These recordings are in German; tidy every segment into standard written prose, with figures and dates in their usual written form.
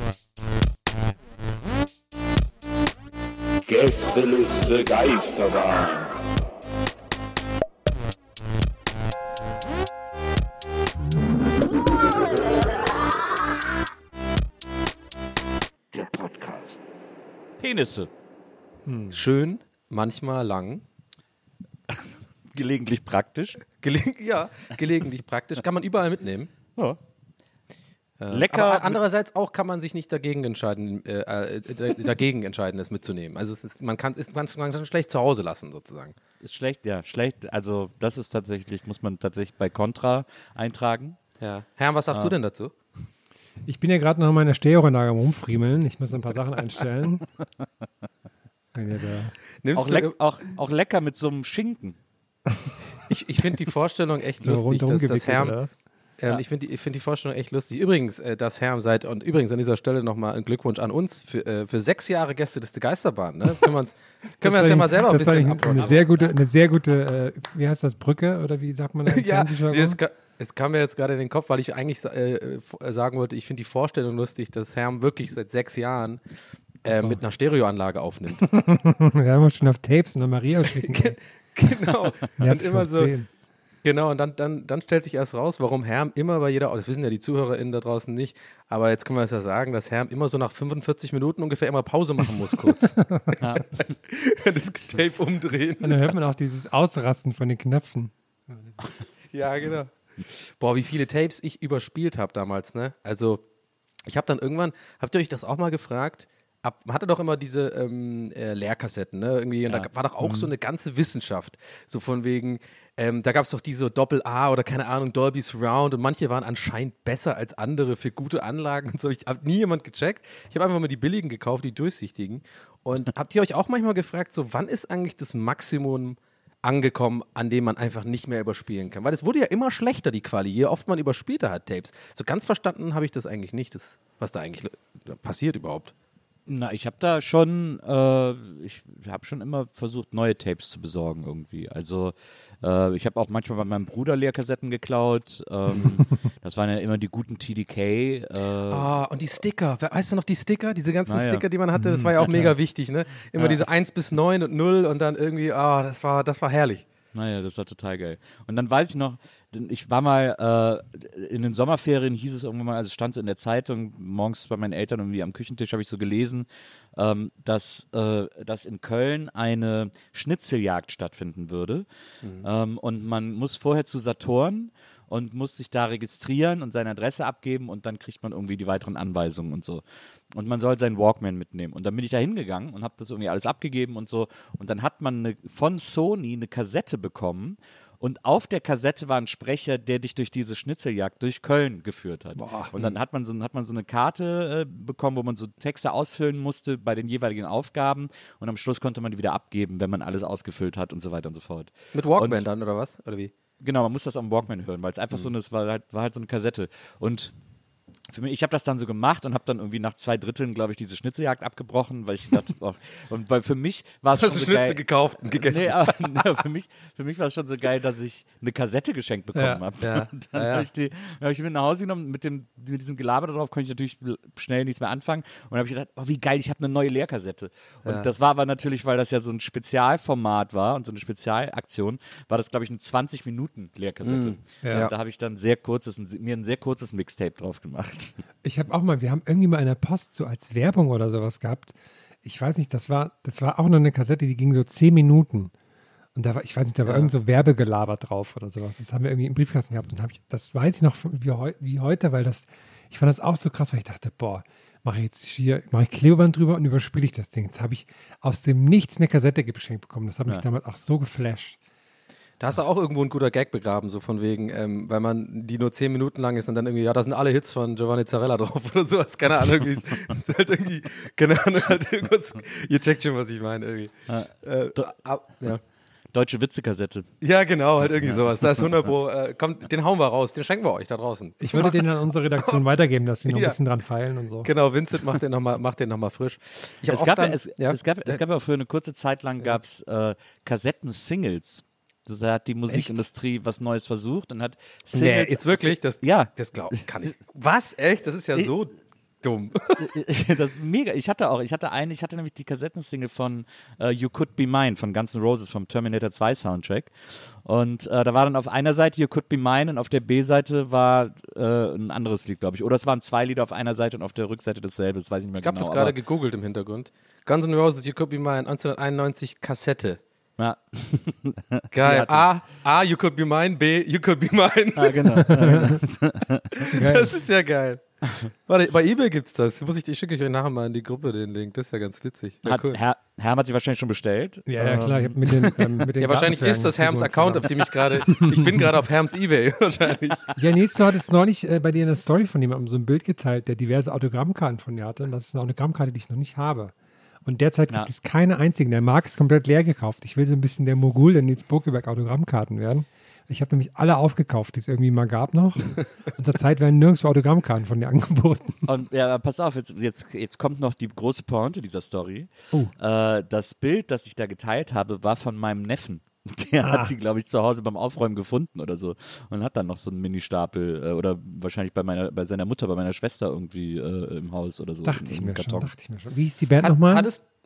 Gästeliste Geisterbahn. Der Podcast. Penisse. Schön, manchmal lang. Gelegentlich praktisch. Gelegentlich praktisch. Kann man überall mitnehmen. Ja. Lecker. Aber andererseits auch kann man sich nicht dagegen entscheiden, es mitzunehmen. Also man kann es schlecht zu Hause lassen, sozusagen. Ist schlecht, ja, schlecht. Also das ist tatsächlich, muss man tatsächlich bei Contra eintragen. Ja. Herr, was sagst du denn dazu? Ich bin ja gerade noch in meiner Stereoanlage am Rumfriemeln. Ich muss ein paar Sachen einstellen. Auch lecker mit so einem Schinken. Ich finde die Vorstellung echt So lustig, rundum dass das gewickelt, Herm. oder? Ja. Ich finde die Vorstellung echt lustig. Übrigens, das Herm und übrigens an dieser Stelle nochmal ein Glückwunsch an uns für 6 Jahre Gästeliste Geisterbahn. Ne? Können wir uns ja mal selber ein bisschen abholen. Eine sehr gute, wie heißt das, Brücke oder wie sagt man das? Ja, es kam mir jetzt gerade in den Kopf, weil ich eigentlich sagen wollte, ich finde die Vorstellung lustig, dass Herm wirklich seit 6 Jahren mit einer Stereoanlage aufnimmt. Wir haben uns schon auf Tapes und Maria schicken. Genau. Und immer so. 10. Genau, und dann stellt sich erst raus, warum Herm immer bei jeder, das wissen ja die ZuhörerInnen da draußen nicht, aber jetzt können wir es ja sagen, dass Herm immer so nach 45 Minuten ungefähr immer Pause machen muss, kurz. Ja. Das Tape umdrehen. Und dann hört man auch dieses Ausrasten von den Knöpfen. Ja, genau. Boah, wie viele Tapes ich überspielt habe damals, ne? Also, ich habe dann irgendwann, habt ihr euch das auch mal gefragt? Man hatte doch immer diese Leerkassetten, ne? Irgendwie, und da war doch auch so eine ganze Wissenschaft. So von wegen, da gab es doch diese Doppel-A oder keine Ahnung, Dolby Surround und manche waren anscheinend besser als andere für gute Anlagen und so. Ich habe nie jemand gecheckt. Ich habe einfach mal die billigen gekauft, die durchsichtigen. Und habt ihr euch auch manchmal gefragt, so wann ist eigentlich das Maximum angekommen, an dem man einfach nicht mehr überspielen kann? Weil es wurde ja immer schlechter, die Quali, je oft man überspielt hat, Tapes. So ganz verstanden habe ich das eigentlich nicht, was da eigentlich passiert überhaupt. Na, ich habe da schon, ich habe schon immer versucht, neue Tapes zu besorgen irgendwie. Also ich habe auch manchmal bei meinem Bruder Leerkassetten geklaut. Das waren ja immer die guten TDK. Und die Sticker, weißt du noch die Sticker? Diese ganzen Sticker, die man hatte, das war ja auch mega wichtig, ne? Immer diese 1 bis 9 und 0 und dann irgendwie, das war herrlich. Naja, das war total geil. Und dann weiß ich noch, ich war mal in den Sommerferien, hieß es irgendwann mal, also stand so in der Zeitung, morgens bei meinen Eltern irgendwie am Küchentisch habe ich so gelesen, dass in Köln eine Schnitzeljagd stattfinden würde. Und man muss vorher zu Saturn und muss sich da registrieren und seine Adresse abgeben und dann kriegt man irgendwie die weiteren Anweisungen und so. Und man soll seinen Walkman mitnehmen. Und dann bin ich da hingegangen und habe das irgendwie alles abgegeben und so. Und dann hat man von Sony eine Kassette bekommen. Und auf der Kassette war ein Sprecher, der dich durch diese Schnitzeljagd durch Köln geführt hat. Boah. Und dann hat man so eine Karte bekommen, wo man so Texte ausfüllen musste bei den jeweiligen Aufgaben. Und am Schluss konnte man die wieder abgeben, wenn man alles ausgefüllt hat und so weiter und so fort. Mit Walkman dann, oder was? Oder wie? Genau, man muss das am Walkman hören, weil es einfach es war halt so eine Kassette. Und für mich, ich habe das dann so gemacht und habe dann irgendwie nach 2/3, glaube ich, diese Schnitzeljagd abgebrochen, weil ich dachte, und weil für mich war es schon so Schnitzel geil. Gekauft und gegessen. Nee, aber, für mich war es schon so geil, dass ich eine Kassette geschenkt bekommen habe. Ja. Und dann habe ich die mit nach Hause genommen, mit diesem Gelaber darauf konnte ich natürlich schnell nichts mehr anfangen. Und dann habe ich gedacht, wie geil, ich habe eine neue Leerkassette. Und das war aber natürlich, weil das ja so ein Spezialformat war und so eine Spezialaktion, war das, glaube ich, eine 20-Minuten-Leerkassette. Ja. Und da habe ich dann mir ein sehr kurzes Mixtape drauf gemacht. Ich habe auch mal, wir haben irgendwie mal in der Post so als Werbung oder sowas gehabt. Ich weiß nicht, das war auch noch eine Kassette, die ging so 10 Minuten. Und da war, ich weiß nicht, da war irgend so Werbegelaber drauf oder sowas. Das haben wir irgendwie im Briefkasten gehabt. Und das weiß ich noch wie heute, weil ich fand das auch so krass, weil ich dachte, boah, mache ich Klebeband drüber und überspiele ich das Ding. Jetzt habe ich aus dem Nichts eine Kassette geschenkt bekommen. Das hat mich damals auch so geflasht. Da hast du auch irgendwo ein guter Gag begraben, so von wegen, weil man die nur 10 Minuten lang ist und dann irgendwie, da sind alle Hits von Giovanni Zarella drauf oder sowas, keine Ahnung, halt irgendwie, keine Ahnung, halt irgendwas, ihr checkt schon, was ich meine, irgendwie. Ja. Deutsche Witzekassette. Ja, genau, halt irgendwie sowas, da ist 100 Pro, kommt, den hauen wir raus, den schenken wir euch da draußen. Ich würde den an unsere Redaktion weitergeben, dass sie noch ein bisschen dran feilen und so. Genau, Vincent macht den nochmal frisch. Es gab ja auch für eine kurze Zeit lang gab's Kassetten-Singles. Da hat die Musikindustrie was Neues versucht und hat Singles. Nee, jetzt wirklich? Das ja. Das kann ich. Was? Echt? Das ist ja so dumm. Das ist mega. Ich hatte nämlich die Kassettensingle von You Could Be Mine von Guns N' Roses vom Terminator 2 Soundtrack. Und da war dann auf einer Seite You Could Be Mine und auf der B-Seite war ein anderes Lied, glaube ich. Oder es waren 2 Lieder auf einer Seite und auf der Rückseite dasselbe. Das weiß ich nicht mehr Ich habe genau. das gerade gegoogelt im Hintergrund. Guns N' Roses, You Could Be Mine, 1991 Kassette. Ja. Geil. A, You Could Be Mine, B, You Could Be Mine. Ah, genau. Das ist ja geil. Warte, bei eBay gibt's das. Ich schicke euch nachher mal in die Gruppe den Link. Das ist ja ganz witzig. Ja, cool. Herm hat sie wahrscheinlich schon bestellt. Ja, klar. Ich hab mit den Ja, wahrscheinlich ist das Herms Account, auf dem ich bin gerade auf Herms eBay, wahrscheinlich. Ja, Nils, du hattest neulich bei dir in der Story von jemandem so ein Bild geteilt, der diverse Autogrammkarten von dir hatte. Und das ist eine Autogrammkarte, die ich noch nicht habe. Und derzeit gibt es keine einzigen. Der Markt ist komplett leer gekauft. Ich will so ein bisschen der Mogul der Nils Bokeberg Autogrammkarten werden. Ich habe nämlich alle aufgekauft, die es irgendwie mal gab noch. Und zurzeit werden nirgendwo Autogrammkarten von dir angeboten. Und ja, pass auf, jetzt kommt noch die große Pointe dieser Story. Oh. Das Bild, das ich da geteilt habe, war von meinem Neffen. Der hat die, glaube ich, zu Hause beim Aufräumen gefunden oder so. Und hat dann noch so einen Mini-Stapel oder wahrscheinlich bei seiner Mutter, bei meiner Schwester irgendwie im Haus oder so. Dachte ich mir Karton. schon. Wie hieß die Band nochmal?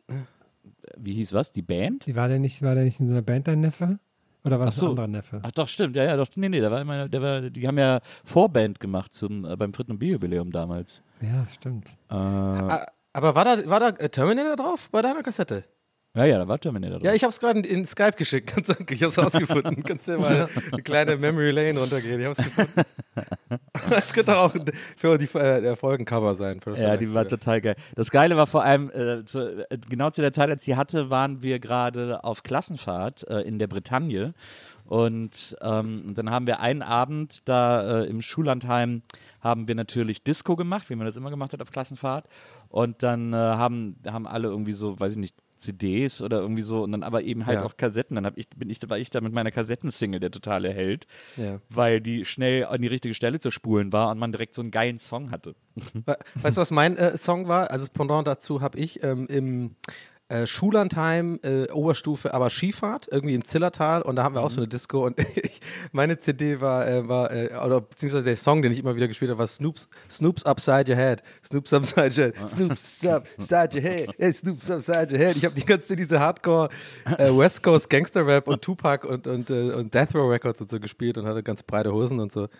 Wie hieß was? Die Band? War der nicht in so einer Band, dein Neffe? Oder war das ein anderer Neffe? Ach doch, stimmt. Ja, doch. Nee, die haben ja Vorband gemacht beim 3. Bier-Jubiläum damals. Ja, stimmt. Aber war da Terminator drauf bei deiner Kassette? Ja, da war Terminator drauf. Ja, ich habe es gerade in Skype geschickt. Ich habe es rausgefunden. Kannst du mal eine kleine Memory Lane runtergehen. Ich habe es gefunden. Das könnte auch für die Folgencover sein. Ja, die war total geil. Das Geile war vor allem, genau zu der Zeit, als sie hatte, waren wir gerade auf Klassenfahrt in der Bretagne. Und dann haben wir einen Abend da im Schullandheim haben wir natürlich Disco gemacht, wie man das immer gemacht hat auf Klassenfahrt. Und dann haben alle irgendwie so, weiß ich nicht, CDs oder irgendwie so und dann aber eben halt auch Kassetten. Dann war ich da mit meiner Kassettensingle der totale Held, weil die schnell an die richtige Stelle zu spulen war und man direkt so einen geilen Song hatte. Weißt du, was mein Song war? Also das Pendant dazu habe ich im Schullandheim, Oberstufe, aber Skifahrt, irgendwie im Zillertal und da haben wir auch so eine Disco und meine CD war oder beziehungsweise der Song, den ich immer wieder gespielt habe, war Snoop's Upside Your Head. Snoop's Upside Your Head. Snoop's Upside Your Head. Hey, Snoop's Upside Your Head. Ich habe die ganze diese Hardcore West Coast Gangster Rap und Tupac und Death Row Records und so gespielt und hatte ganz breite Hosen und so.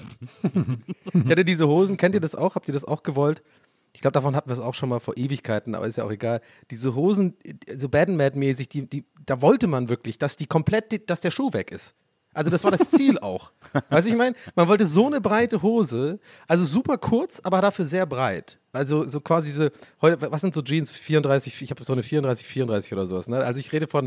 Ich hatte diese Hosen, kennt ihr das auch? Habt ihr das auch gewollt? Ich glaube, davon hatten wir es auch schon mal vor Ewigkeiten, aber ist ja auch egal. Diese Hosen, so Bad and Mad-mäßig, da wollte man wirklich, dass der Schuh weg ist. Also das war das Ziel auch. Weißt du, ich meine, man wollte so eine breite Hose, also super kurz, aber dafür sehr breit. Also so quasi was sind so Jeans 34, ich habe so eine 34 oder sowas. Ne? Also ich rede von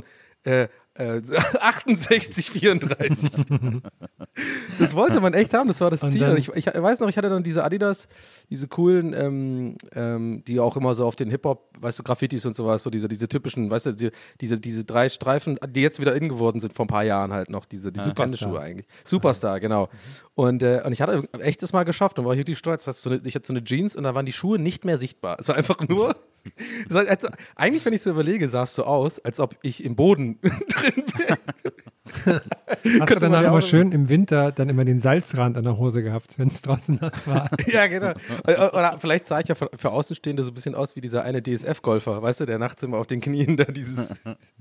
68, 34. Das wollte man echt haben, das war das Ziel. Und ich weiß noch, ich hatte dann diese Adidas, diese coolen, die auch immer so auf den Hip-Hop, weißt du, Graffitis und sowas, so diese typischen, weißt du, diese 3 Streifen, die jetzt wieder in geworden sind vor ein paar Jahren halt noch, diese Bandeschuhe eigentlich. Superstar, genau. Und ich hatte echt das mal geschafft und war richtig stolz. Ich hatte so eine Jeans und da waren die Schuhe nicht mehr sichtbar. Es war einfach nur eigentlich, wenn ich so überlege, sah es so aus, als ob ich im Boden drin bin. Hast du danach immer schön im Winter dann immer den Salzrand an der Hose gehabt, wenn es draußen nass war? Ja, genau. Oder vielleicht sah ich ja für Außenstehende so ein bisschen aus wie dieser eine DSF-Golfer, weißt du, der nachts immer auf den Knien da diese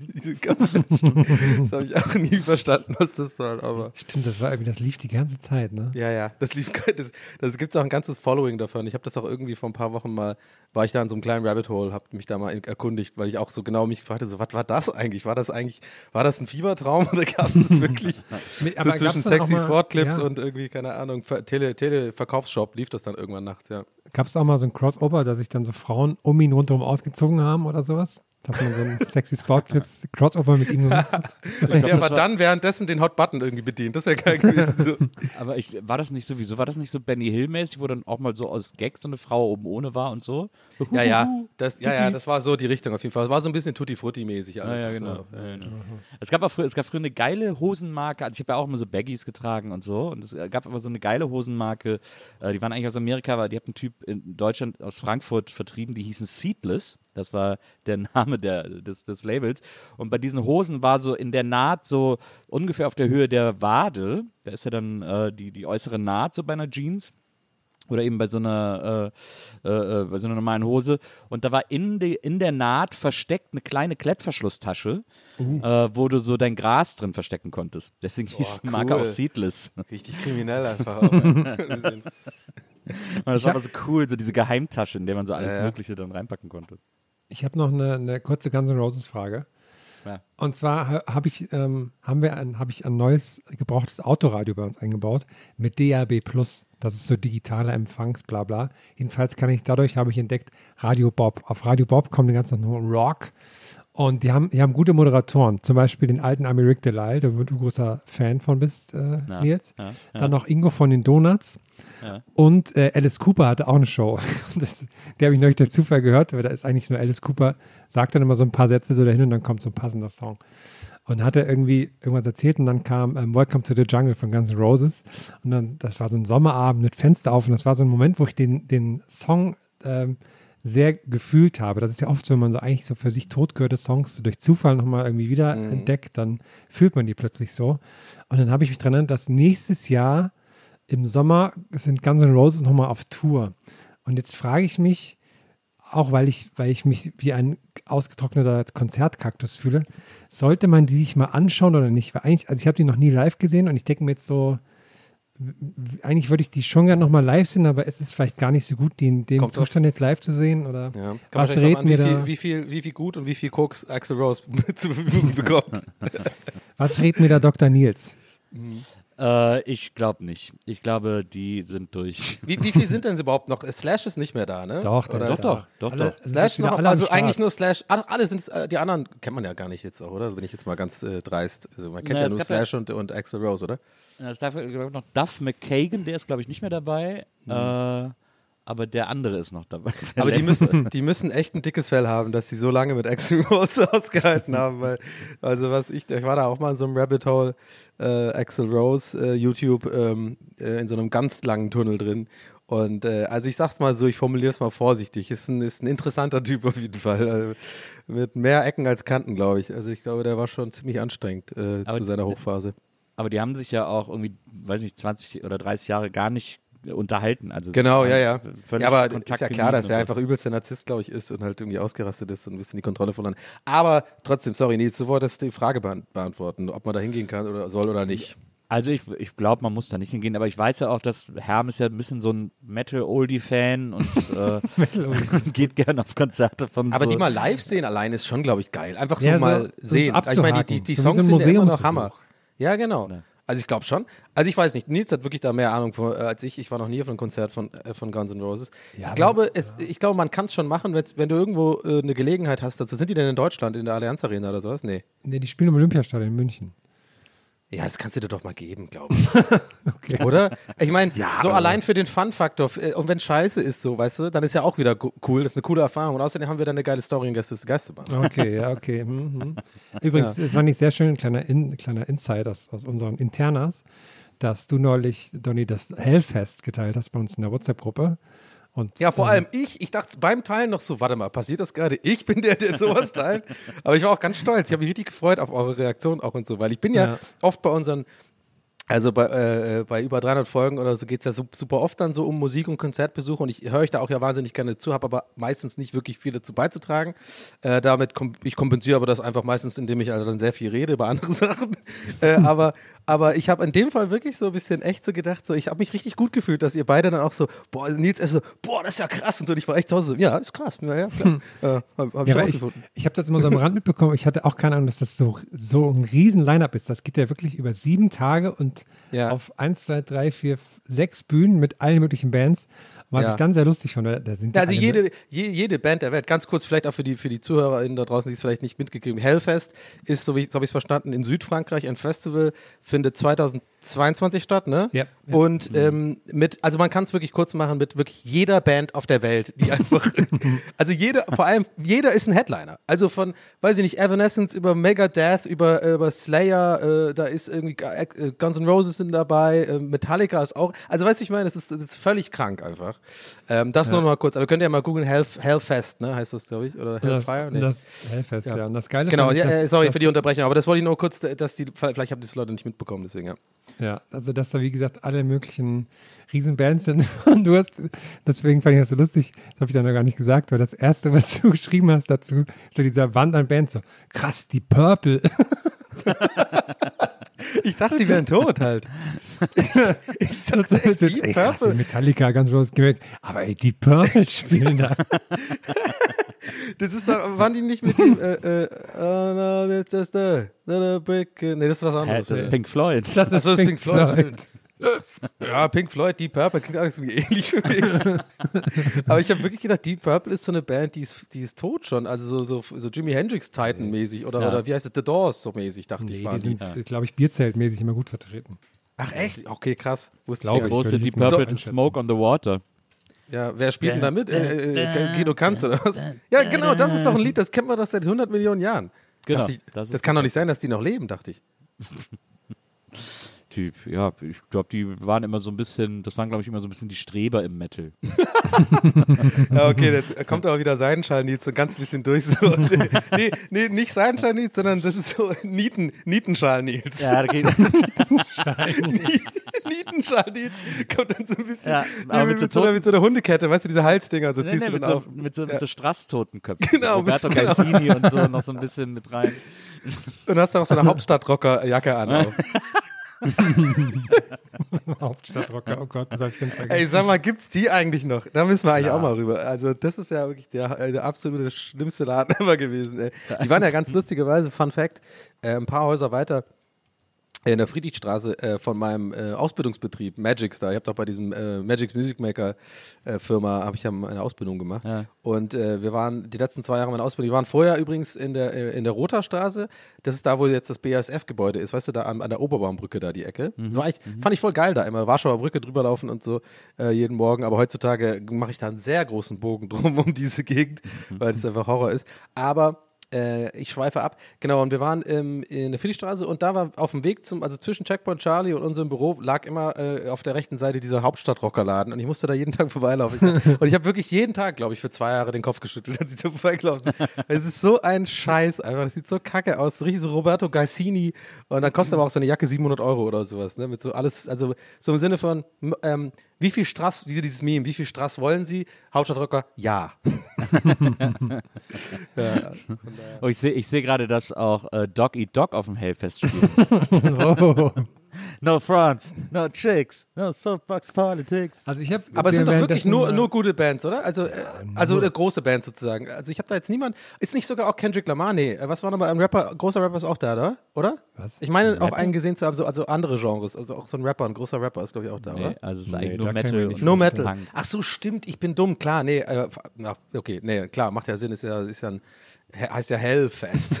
Das habe ich auch nie verstanden, was das soll. Aber stimmt, das lief die ganze Zeit, ne? Ja, das lief. Das gibt es auch ein ganzes Following davon. Ich habe das auch irgendwie vor ein paar Wochen mal, war ich da in so einem kleinen Rabbit Hole, habe mich da mal erkundigt, weil ich auch so genau mich gefragt habe, so, was war das eigentlich? War das ein Fiebertraum oder gab es das wirklich so zwischen sexy Sportclips und irgendwie, keine Ahnung, Tele-Verkaufsshop lief das dann irgendwann nachts, ja. Gab es auch mal so ein Crossover, dass sich dann so Frauen um ihn rundherum ausgezogen haben oder sowas? Dass man so ein sexy Sportclips Crossover mit ihm gemacht hat. Der war dann währenddessen den Hot Button irgendwie bedient. Das wäre geil gewesen. So. Aber war das nicht so Benny Hill-mäßig, wo dann auch mal so aus Gags so eine Frau oben ohne war und so? Das war so die Richtung auf jeden Fall. Es war so ein bisschen Tutti-Frutti-mäßig alles. Ja, genau. Es gab früher eine geile Hosenmarke, also ich habe ja auch immer so Baggies getragen und so, und es gab aber so eine geile Hosenmarke, die waren eigentlich aus Amerika, aber die hat ein Typ in Deutschland aus Frankfurt vertrieben, die hießen Seedless, das war der Name des Labels, und bei diesen Hosen war so in der Naht so ungefähr auf der Höhe der Wade, da ist ja dann die äußere Naht so bei einer Jeans, Oder eben bei so einer normalen Hose. Und da war in der Naht versteckt eine kleine Klettverschlusstasche, wo du so dein Gras drin verstecken konntest. Deswegen hieß die Marke cool. auch Seedless. Richtig kriminell einfach auch. Ja. Und das war aber so cool, so diese Geheimtasche, in der man so alles Ja. Mögliche dann reinpacken konnte. Ich habe noch eine kurze Guns N' Roses Frage. Ja. Und zwar habe ich ein neues gebrauchtes Autoradio bei uns eingebaut mit DAB+. Das ist so digitaler Empfangs, bla bla. Jedenfalls habe ich entdeckt, Radio Bob. Auf Radio Bob kommt den ganzen Tag nur Rock. Und die haben gute Moderatoren. Zum Beispiel den alten Ami Rick Delisle, da wo du großer Fan von bist, Nils. Ja. Dann noch Ingo von den Donuts. Ja. Und Alice Cooper hatte auch eine Show. Der habe ich neulich durch Zufall gehört, weil da ist eigentlich nur Alice Cooper, sagt dann immer so ein paar Sätze so dahin und dann kommt so ein passender Song. Und hat er irgendwie irgendwas erzählt und dann kam Welcome to the Jungle von Guns N' Roses. Und dann, das war so ein Sommerabend mit Fenster auf und das war so ein Moment, wo ich den Song sehr gefühlt habe. Das ist ja oft so, wenn man so eigentlich so für sich totgehörte Songs so durch Zufall nochmal irgendwie wieder entdeckt, dann fühlt man die plötzlich so. Und dann habe ich mich dran erinnert, dass nächstes Jahr im Sommer sind Guns N' Roses nochmal auf Tour. Und jetzt frage ich mich, auch weil ich mich wie ein ausgetrockneter Konzertkaktus fühle, sollte man die sich mal anschauen oder nicht? Weil eigentlich, also ich habe die noch nie live gesehen und ich denke mir jetzt so, eigentlich würde ich die schon gerne nochmal live sehen, aber es ist vielleicht gar nicht so gut, die in dem Kommt Zustand jetzt live zu sehen. Oder Ja. Kann was man rät mir da? wie viel gut und wie viel Koks Axl Rose zur Verfügung bekommt. Was rät mir da Dr. Nils? Ich glaube nicht. Ich glaube, die sind durch. Wie viel sind denn überhaupt noch? Slash ist nicht mehr da, ne? Doch, der Oder ist da. Doch. Alle- Slash sind wieder noch, alle am also Start. eigentlich nur Slash. Alle sind die anderen kennt man ja gar nicht jetzt auch, oder? Bin ich jetzt mal ganz dreist. Also man kennt Na, ja es nur gab Slash und Axl Rose, oder? Es darf noch Duff McKagan, der ist, glaube ich, nicht mehr dabei. Aber der andere ist noch dabei. Der Aber letzte. die müssen echt ein dickes Fell haben, dass sie so lange mit Axl Rose ausgehalten haben. Weil, also ich war da auch mal in so einem Rabbit Hole, Axl Rose, YouTube, in so einem ganz langen Tunnel drin. Und also ich sag's mal so, ich formuliere es mal vorsichtig, ist ein interessanter Typ auf jeden Fall. Mit mehr Ecken als Kanten, glaube ich. Also ich glaube, der war schon ziemlich anstrengend zu seiner Hochphase. Aber die haben sich ja auch irgendwie, weiß nicht, 20 oder 30 Jahre gar nicht unterhalten. Also Genau, ja. völlig Ja, aber Kontakt ist ja klar, gemieden dass und er so. einfach übelst der Narzisst, glaube ich, ist und halt irgendwie ausgerastet ist und ein bisschen die Kontrolle verloren. Aber trotzdem, sorry, Nils, du wolltest die Frage beantworten, ob man da hingehen kann oder soll oder nicht. Also ich glaube, man muss da nicht hingehen, aber ich weiß ja auch, dass Herm ist ja ein bisschen so ein Metal-Oldie-Fan und geht gerne auf Konzerte von Aber so. die mal live sehen allein ist schon, glaube ich, geil. Einfach so Ja, so- mal so sehen. Ich meine, die abzuhaken. So wie Songs so ein sind ja immer noch Museumsbesuch. Hammer. Ja, genau. Ja. Also ich glaube schon. Also ich weiß nicht, Nils hat wirklich da mehr Ahnung als ich. Ich war noch nie auf einem Konzert von Guns N' Roses. Ja, ich glaube, man kann es schon machen, wenn du irgendwo eine Gelegenheit hast dazu. Sind die denn in Deutschland in der Allianz Arena oder sowas? Nee. Nee, die spielen im Olympiastadion in München. Ja, das kannst du dir doch mal geben, glaube ich. Oder? Ich meine, so allein für den Fun-Faktor. Und wenn Scheiße ist, so, weißt du, dann ist ja auch wieder cool. Das ist eine coole Erfahrung. Und außerdem haben wir dann eine geile Story in Geisterbahn. Okay, ja, okay. Übrigens, es fand ich sehr schön, ein kleiner Insight aus unseren Internas, dass du neulich, Donny, das Hellfest geteilt hast bei uns in der WhatsApp-Gruppe. Und, Ja, vor allem ich dachte beim Teilen noch so, warte mal, passiert das gerade? Ich bin der sowas teilt. Aber ich war auch ganz stolz. Ich habe mich richtig gefreut auf eure Reaktion auch und so, weil ich bin ja oft bei unseren, also bei über 300 Folgen oder so geht es ja super oft dann so um Musik und Konzertbesuch und ich höre euch da auch ja wahnsinnig gerne zu, habe aber meistens nicht wirklich viel dazu beizutragen. Ich kompensiere aber das einfach meistens, indem ich also dann sehr viel rede über andere Sachen. Aber ich habe in dem Fall wirklich so ein bisschen echt so gedacht, so ich habe mich richtig gut gefühlt, dass ihr beide dann auch so, boah, Nils ist so, boah, das ist ja krass und so. Und ich war echt zu Hause so, ja, ist krass, ja, klar. Hab ich ja, weil rausgefunden. ich habe das immer so am Rand mitbekommen. Ich hatte auch keine Ahnung, dass das so ein riesen Line-Up ist. Das geht ja wirklich über 7 Tage und Ja. auf 1, 2, 3, 4, 6 Bühnen mit allen möglichen Bands. Was Ja. ich dann sehr lustig fand, da sind Ja, also die alle jede Band der Welt, ganz kurz vielleicht auch für die ZuhörerInnen da draußen, die es vielleicht nicht mitgekriegt haben, Hellfest ist, so habe ich es verstanden, in Südfrankreich ein Festival, findet 2022 statt, ne? Ja. Und also man kann es wirklich kurz machen mit wirklich jeder Band auf der Welt, die einfach, also jeder ist ein Headliner. Also von, weiß ich nicht, Evanescence über Megadeth, über Slayer, da ist irgendwie Guns N' Roses sind dabei, Metallica ist auch, Also weißt du, ich meine, das ist völlig krank einfach. Das nur noch mal kurz, aber könnt ihr mal googeln, Hellfest, ne, heißt das, glaube ich, oder Hellfire? Nee. Das Hellfest, ja. Und das Geile Genau, fand ich, sorry für die Unterbrechung, aber das wollte ich nur kurz, vielleicht habt ihr das Leute nicht mitbekommen, deswegen, ja. Ja, also dass da wie gesagt alle möglichen Riesenbands sind und deswegen fand ich das so lustig, das habe ich dann noch gar nicht gesagt, weil das Erste, was du geschrieben hast dazu, so dieser Wand an Bands, so krass, die Purple. Ich dachte, die wären tot halt. Ich dachte, echt, die krass, Purple. Metallica ganz groß gemerkt, aber ey, die Purple spielen da. Das ist da, waren die nicht mit dem, no, that's just a brick, nee, das ist was anderes. Das ist Pink Floyd. Das ist Pink Floyd. Stimmt. Ja, Pink Floyd, Deep Purple, klingt alles irgendwie ähnlich für mich. Aber ich habe wirklich gedacht, Deep Purple ist so eine Band, die ist tot schon. Also so Jimi Hendrix-Titan-mäßig oder wie heißt es, The Doors so mäßig, dachte ich. Die sind, glaube ich, Bierzeltmäßig immer gut vertreten. Ach echt? Okay, krass. Wie groß sind Deep Purple in Smoke on the Water? Ja, wer spielt denn da mit? Guido Kanz oder was? Ja, genau, das ist doch ein Lied, das kennt man doch seit 100 Millionen Jahren. Genau. Ich, das kann doch nicht sein, dass die noch leben, dachte ich. Ja, ich glaube, die waren immer so ein bisschen, das waren, glaube ich, immer so ein bisschen die Streber im Metal. Ja, okay, jetzt kommt aber wieder Seidenschal-Nils so ganz bisschen durch. So. Nee, nicht Seidenschal-Nils, sondern das ist so Nietenschal-Nils. Ja, da geht Nietenschal-Nils kommt dann so ein bisschen aber mit so einer Hundekette, weißt du, diese Halsdinger, so ziehst du dann auf. Mit so Strass-Totenköpfen. Genau, so Roberto Gaisini und so noch so ein bisschen mit rein. Und hast auch so eine Hauptstadtrocker-Jacke an. Auch. Hauptstadtrocker, oh Gott, das hab ich ganz vergessen. Ey, sag mal, gibt's die eigentlich noch? Da müssen wir eigentlich auch mal rüber. Also das ist ja wirklich der absolute schlimmste Laden ever gewesen. Ey. Die waren ja ganz lustigerweise, Fun Fact, ein paar Häuser weiter in der Friedrichstraße von meinem Ausbildungsbetrieb, Magix da. Ich habe doch bei diesem Magix Music Maker Firma, habe ich ja eine Ausbildung gemacht. Ja. Und wir waren die letzten 2 Jahre meiner Ausbildung, wir waren vorher übrigens in der Rotherstraße. Das ist da, wo jetzt das BASF-Gebäude ist, weißt du, da an der Oberbaumbrücke da die Ecke. Fand ich voll geil da immer, Warschauer Brücke drüber laufen und so jeden Morgen. Aber heutzutage mache ich da einen sehr großen Bogen drum um diese Gegend, weil das einfach Horror ist. Aber ich schweife ab. Genau, und wir waren in der Friedrichstraße und da war auf dem Weg also zwischen Checkpoint Charlie und unserem Büro lag immer auf der rechten Seite dieser Hauptstadtrockerladen und ich musste da jeden Tag vorbeilaufen. Und ich habe wirklich jeden Tag, glaube ich, für 2 Jahre den Kopf geschüttelt, als ich da vorbeigelaufen bin. Es ist so ein Scheiß einfach. Das sieht so kacke aus. So richtig so Roberto Gaisini und dann kostet aber auch so eine Jacke 700 € oder sowas. Ne? Mit so alles, also so im Sinne von wie viel Strass, dieses Meme, wie viel Strass wollen Sie? Hauptstadtrocker, ja. Ja. Oh, ich seh gerade, dass auch Dog Eat Dog auf dem Hellfest spielt. Oh. No France, no Chicks, no Soapbox Politics. Also ich aber es sind doch wirklich nur gute Bands, oder? Also große Bands sozusagen. Also ich habe da jetzt niemanden. Ist nicht sogar auch Kendrick Lamar? Nee, was war nochmal ein Rapper? Großer Rapper ist auch da, oder? Was? Ich meine auch einen gesehen zu haben, also andere Genres. Also auch so ein Rapper, ein großer Rapper ist glaube ich auch da, oder? Also es ist eigentlich nur Metal. Nur Metal. Ach so, stimmt. Ich bin dumm. Klar, nee. Okay, nee, klar, macht ja Sinn. Heißt ja Hellfest.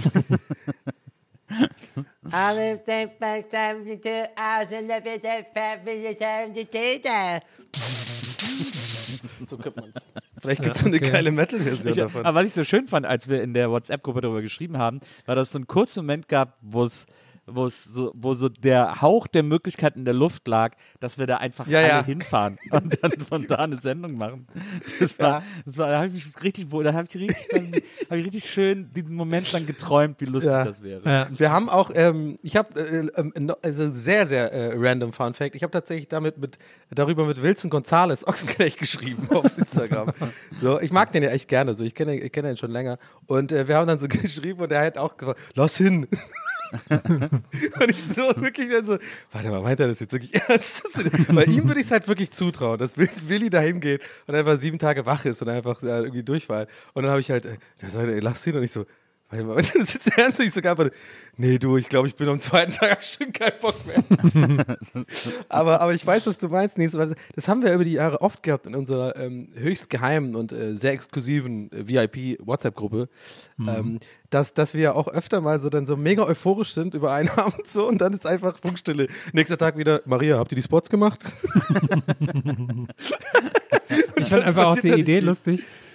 So könnte man es. Vielleicht gibt es so eine geile Metal-Version davon. Aber was ich so schön fand, als wir in der WhatsApp-Gruppe darüber geschrieben haben, war, dass es so einen kurzen Moment gab, wo so der Hauch der Möglichkeit in der Luft lag, dass wir da einfach alle hinfahren und dann von da eine Sendung machen. Da habe ich richtig schön diesen Moment dann geträumt, wie lustig das wäre. Ja. Wir haben auch, ich habe also sehr, sehr random Fun Fact, ich habe tatsächlich darüber mit Wilson Gonzales Ochsenknecht geschrieben auf Instagram. So, ich mag den ja echt gerne, so, ich kenne ihn schon länger und wir haben dann so geschrieben und er hat auch gesagt, lass hin. Und ich so wirklich dann so, warte mal, meint er das jetzt wirklich ernst? Bei ihm würde ich es halt wirklich zutrauen, dass Willi da hingeht und einfach 7 Tage wach ist und einfach irgendwie durchfallen. Und dann habe ich halt, der sagt, ey, lass ihn. Und ich so, warte mal, das ist jetzt ernst? Und ich so einfach, nee, du, ich glaube, ich bin am 2. Tag, hab schon keinen Bock mehr. aber ich weiß, was du meinst, Nils. Das haben wir über die Jahre oft gehabt in unserer höchst geheimen und sehr exklusiven VIP-WhatsApp-Gruppe. Dass wir auch öfter mal so dann so mega euphorisch sind über einen Abend so und dann ist einfach Funkstille. Nächster Tag wieder, Maria, habt ihr die Spots gemacht? Ich fand einfach auch die Idee lustig.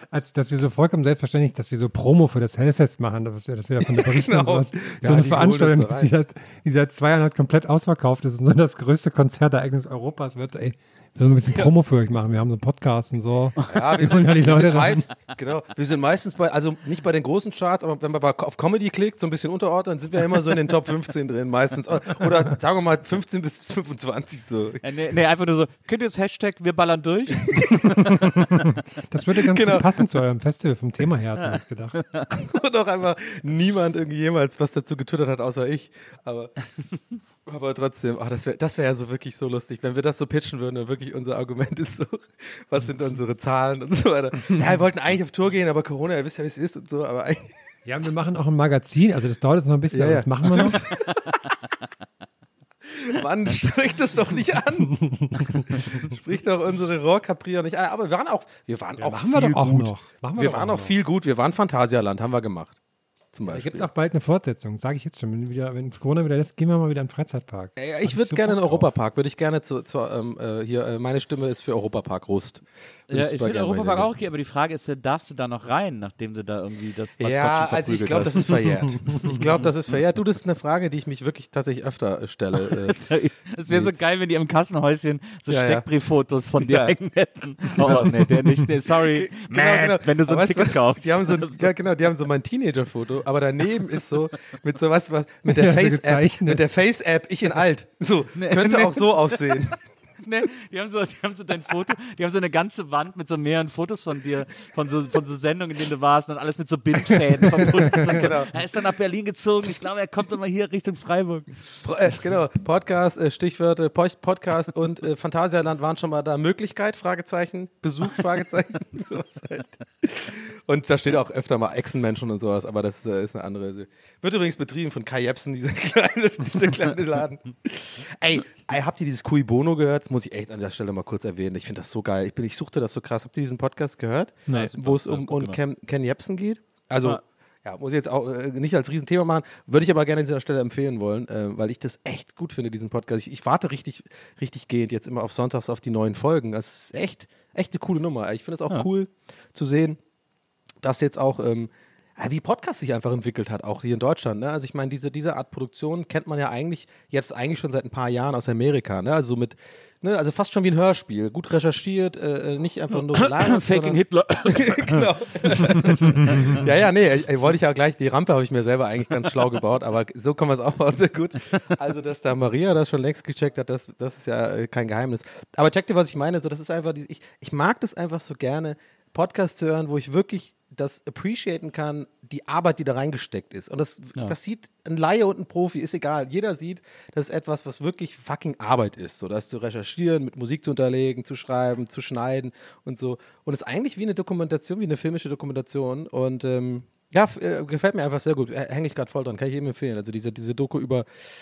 als dass wir so vollkommen selbstverständlich, dass wir so Promo für das Hellfest machen, dass wir davon berichten und sowas. Ja, So eine die Veranstaltung, holen uns so die seit 2 Jahren halt komplett ausverkauft ist und so das größte Konzertereignis Europas wird. Ey, wir sollen ein bisschen Promo für euch machen. Wir haben so einen Podcast und so. Ja, wir holen ja die Leute rein. wir sind meistens also nicht bei den großen Charts, aber wenn man auf Comedy klickt, so ein bisschen unterordnet, dann sind wir immer so in den Top 15 drin meistens. Oder sagen wir mal 15 bis 25 so. Nee, einfach nur so, könnt ihr das Hashtag, wir ballern durch? Das würde ganz gut passen zu eurem Festival vom Thema her, hat man uns gedacht. Und auch einfach niemand irgendwie jemals was dazu getwittert hat, außer ich. Aber trotzdem, das wär ja so wirklich so lustig, wenn wir das so pitchen würden und wirklich unser Argument ist so, was sind unsere Zahlen und so weiter. Ja, wir wollten eigentlich auf Tour gehen, aber Corona, ihr wisst ja, wie es ist und so, aber eigentlich. Ja, und wir machen auch ein Magazin, also das dauert jetzt noch ein bisschen, aber das machen wir noch. Mann, sprich das doch nicht an. Sprich doch unsere Rohrkapri nicht an. Aber wir waren auch machen viel wir doch auch gut. noch. Wir waren auch viel gut. Wir waren Phantasialand, haben wir gemacht. Zum Da Beispiel. gibt es auch bald eine Fortsetzung, sage ich jetzt schon. Wenn es Corona wieder lässt, gehen wir mal wieder in den Freizeitpark. Ich würde gerne in den Europapark, würde ich gerne meine Stimme ist für Europapark Rust. Ja, ich finde Europapark auch okay, aber die Frage ist, darfst du da noch rein, nachdem du da irgendwie das Maskottchen also ich verprügelt glaube, hast? das ist verjährt. Ich glaube, das ist verjährt. Du, das ist eine Frage, die ich mich wirklich tatsächlich öfter stelle. Es wäre so geil, wenn die im Kassenhäuschen so Ja, ja. Steckbrieffotos von dir hängen hätten. Oh, nee, der nicht, der, sorry. Genau. Wenn du so Aber ein weißt du Ticket was? kaufst. Die haben so mein Teenager-Foto, aber daneben ist so mit so was mit der Ja, so Face-App, gezeichnet. mit der Face-App, ich in alt. So, könnte auch so aussehen. Nee, die haben so dein Foto, die haben so eine ganze Wand mit so mehreren Fotos von dir, von so Sendungen, in denen du warst und alles mit so Bindfäden verbunden. Und so. Genau. Er ist dann nach Berlin gezogen. Ich glaube, er kommt immer hier Richtung Freiburg. Genau, Podcast, Stichwörter, Podcast und Phantasialand waren schon mal da. Möglichkeit, Fragezeichen, Besuch, Fragezeichen. Sowas halt. Und da steht auch öfter mal Echsenmenschen und sowas, aber das ist eine andere. Wird übrigens betrieben von Kai Jepsen, dieser kleine Laden. Ey, habt ihr dieses Cui Bono gehört? Das muss ich echt an der Stelle mal kurz erwähnen. Ich finde das so geil. Ich suchte das so krass. Habt ihr diesen Podcast gehört? Nein. Wo es um Ken Jepsen geht? Also, ja, muss ich jetzt auch nicht als Riesenthema machen, würde ich aber gerne an dieser Stelle empfehlen wollen, weil ich das echt gut finde, diesen Podcast. Ich warte richtig gehend jetzt immer auf Sonntags auf die neuen Folgen. Das ist echt eine coole Nummer. Ich finde es auch cool zu sehen, dass jetzt auch wie Podcast sich einfach entwickelt hat, auch hier in Deutschland. Ne? Also ich meine, diese Art Produktion kennt man ja eigentlich schon seit ein paar Jahren aus Amerika. Ne? Also also fast schon wie ein Hörspiel. Gut recherchiert, nicht einfach nur gelagert. Faking Hitler. Genau. Wollte ich ja gleich, die Rampe habe ich mir selber eigentlich ganz schlau gebaut, aber so kann man es auch bauen, sehr gut. Also, dass da Maria das schon längst gecheckt hat, das ist ja kein Geheimnis. Aber checkt ihr, was ich meine? So, das ist einfach, ich mag das einfach so gerne, Podcasts zu hören, wo ich wirklich das appreciaten kann, die Arbeit, die da reingesteckt ist. Und das sieht ein Laie und ein Profi, ist egal. Jeder sieht, das ist etwas, was wirklich fucking Arbeit ist. So, das zu recherchieren, mit Musik zu unterlegen, zu schreiben, zu schneiden und so. Und es ist eigentlich wie eine Dokumentation, wie eine filmische Dokumentation. Und gefällt mir einfach sehr gut. Hänge ich gerade voll dran, kann ich jedem empfehlen. Also diese Doku über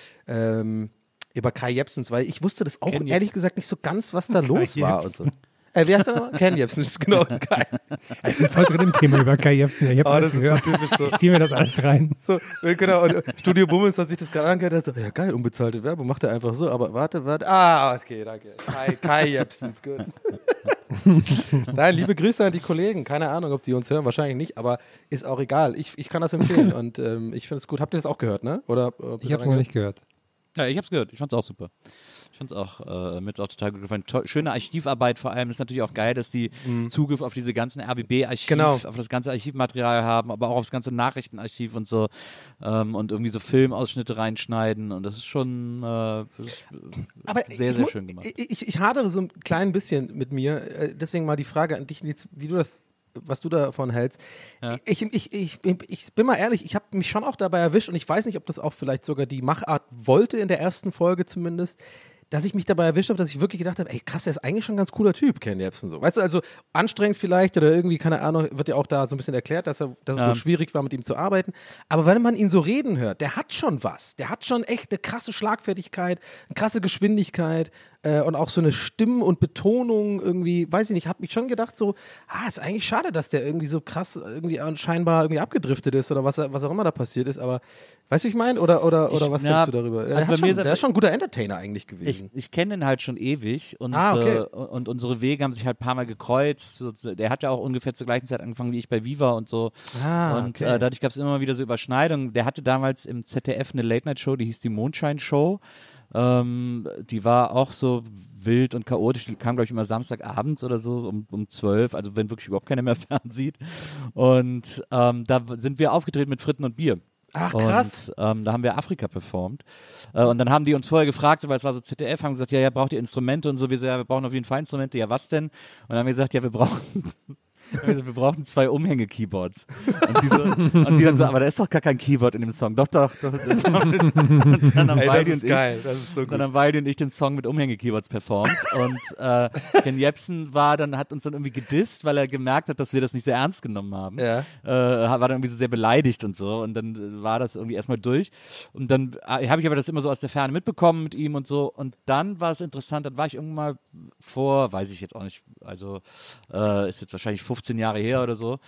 Kai Jepsens, weil ich wusste das auch ehrlich gesagt nicht so ganz, was da los war und so. Wie heißt der nochmal? Ken Jepsen, genau. Geil. Ich bin voll drin im Thema über Kai Jepsen. Ich habe alles das gehört. ist so typisch so. Ich ziehe mir das alles rein. So, genau, und Studio Bummens hat sich das gerade angehört, so, ja geil, unbezahlte Werbung, macht er einfach so, aber warte, okay, danke. Kai Jepsens, gut. Nein, liebe Grüße an die Kollegen, keine Ahnung, ob die uns hören, wahrscheinlich nicht, aber ist auch egal, ich kann das empfehlen und ich finde es gut. Habt ihr das auch gehört, ne? Oder Ich habe es noch nicht gehört. Ja, ich hab's gehört. Ich fand's auch super. Ich fand's auch, mir hat's auch total gut gefallen. Schöne Archivarbeit vor allem. Das ist natürlich auch geil, dass die Zugriff auf diese ganzen RBB-Archiv, auf das ganze Archivmaterial haben, aber auch aufs ganze Nachrichtenarchiv und so und irgendwie so Filmausschnitte reinschneiden und das ist schon sehr, sehr schön gemacht. Ich hadere so ein klein bisschen mit mir, deswegen mal die Frage an dich, wie du das was du davon hältst. Ja. Ich bin mal ehrlich, ich habe mich schon auch dabei erwischt und ich weiß nicht, ob das auch vielleicht sogar die Machart wollte in der ersten Folge zumindest, dass ich mich dabei erwischt habe, dass ich wirklich gedacht habe, ey krass, der ist eigentlich schon ein ganz cooler Typ, Ken Jepsen. So. Weißt du, also anstrengend vielleicht oder irgendwie, keine Ahnung, wird ja auch da so ein bisschen erklärt, dass es wohl schwierig war, mit ihm zu arbeiten. Aber wenn man ihn so reden hört, der hat schon was. Der hat schon echt eine krasse Schlagfertigkeit, eine krasse Geschwindigkeit, und auch so eine Stimmen- und Betonung irgendwie, weiß ich nicht, habe mich schon gedacht so, ist eigentlich schade, dass der irgendwie so krass irgendwie scheinbar irgendwie abgedriftet ist oder was auch immer da passiert ist, aber weißt du, wie ich meine? Oder was denkst du darüber? Der ist schon ein guter Entertainer eigentlich gewesen. Ich kenne ihn halt schon ewig und, okay. Und unsere Wege haben sich halt ein paar Mal gekreuzt. Der hat ja auch ungefähr zur gleichen Zeit angefangen wie ich bei Viva und so. Und okay. dadurch gab es immer wieder so Überschneidungen. Der hatte damals im ZDF eine Late-Night-Show, die hieß die Mondschein-Show. Die war auch so wild und chaotisch. Die kam, glaube ich, immer Samstagabends oder so um 12, also wenn wirklich überhaupt keiner mehr fernsieht. Und da sind wir aufgetreten mit Fritten und Bier. Ach, krass. Und da haben wir Afrika performt. Und dann haben die uns vorher gefragt, weil es war so ZDF, haben gesagt, ja, braucht ihr Instrumente und so. Wir sagen, wir brauchen auf jeden Fall Instrumente. Ja, was denn? Und dann haben wir gesagt, ja, wir brauchen 2 Umhänge-Keyboards. Und die dann so, aber da ist doch gar kein Keyboard in dem Song. Doch. Und dann haben Waldi und dann haben Waldi und ich den Song mit Umhänge-Keyboards performt. Und Ken Jebsen hat uns dann irgendwie gedisst, weil er gemerkt hat, dass wir das nicht sehr ernst genommen haben. Ja. War dann irgendwie so sehr beleidigt und so. Und dann war das irgendwie erstmal durch. Und dann habe ich aber das immer so aus der Ferne mitbekommen mit ihm und so. Und dann war es interessant, dann war ich irgendwann mal weiß ich jetzt auch nicht, also ist jetzt wahrscheinlich 15 Jahre her oder so,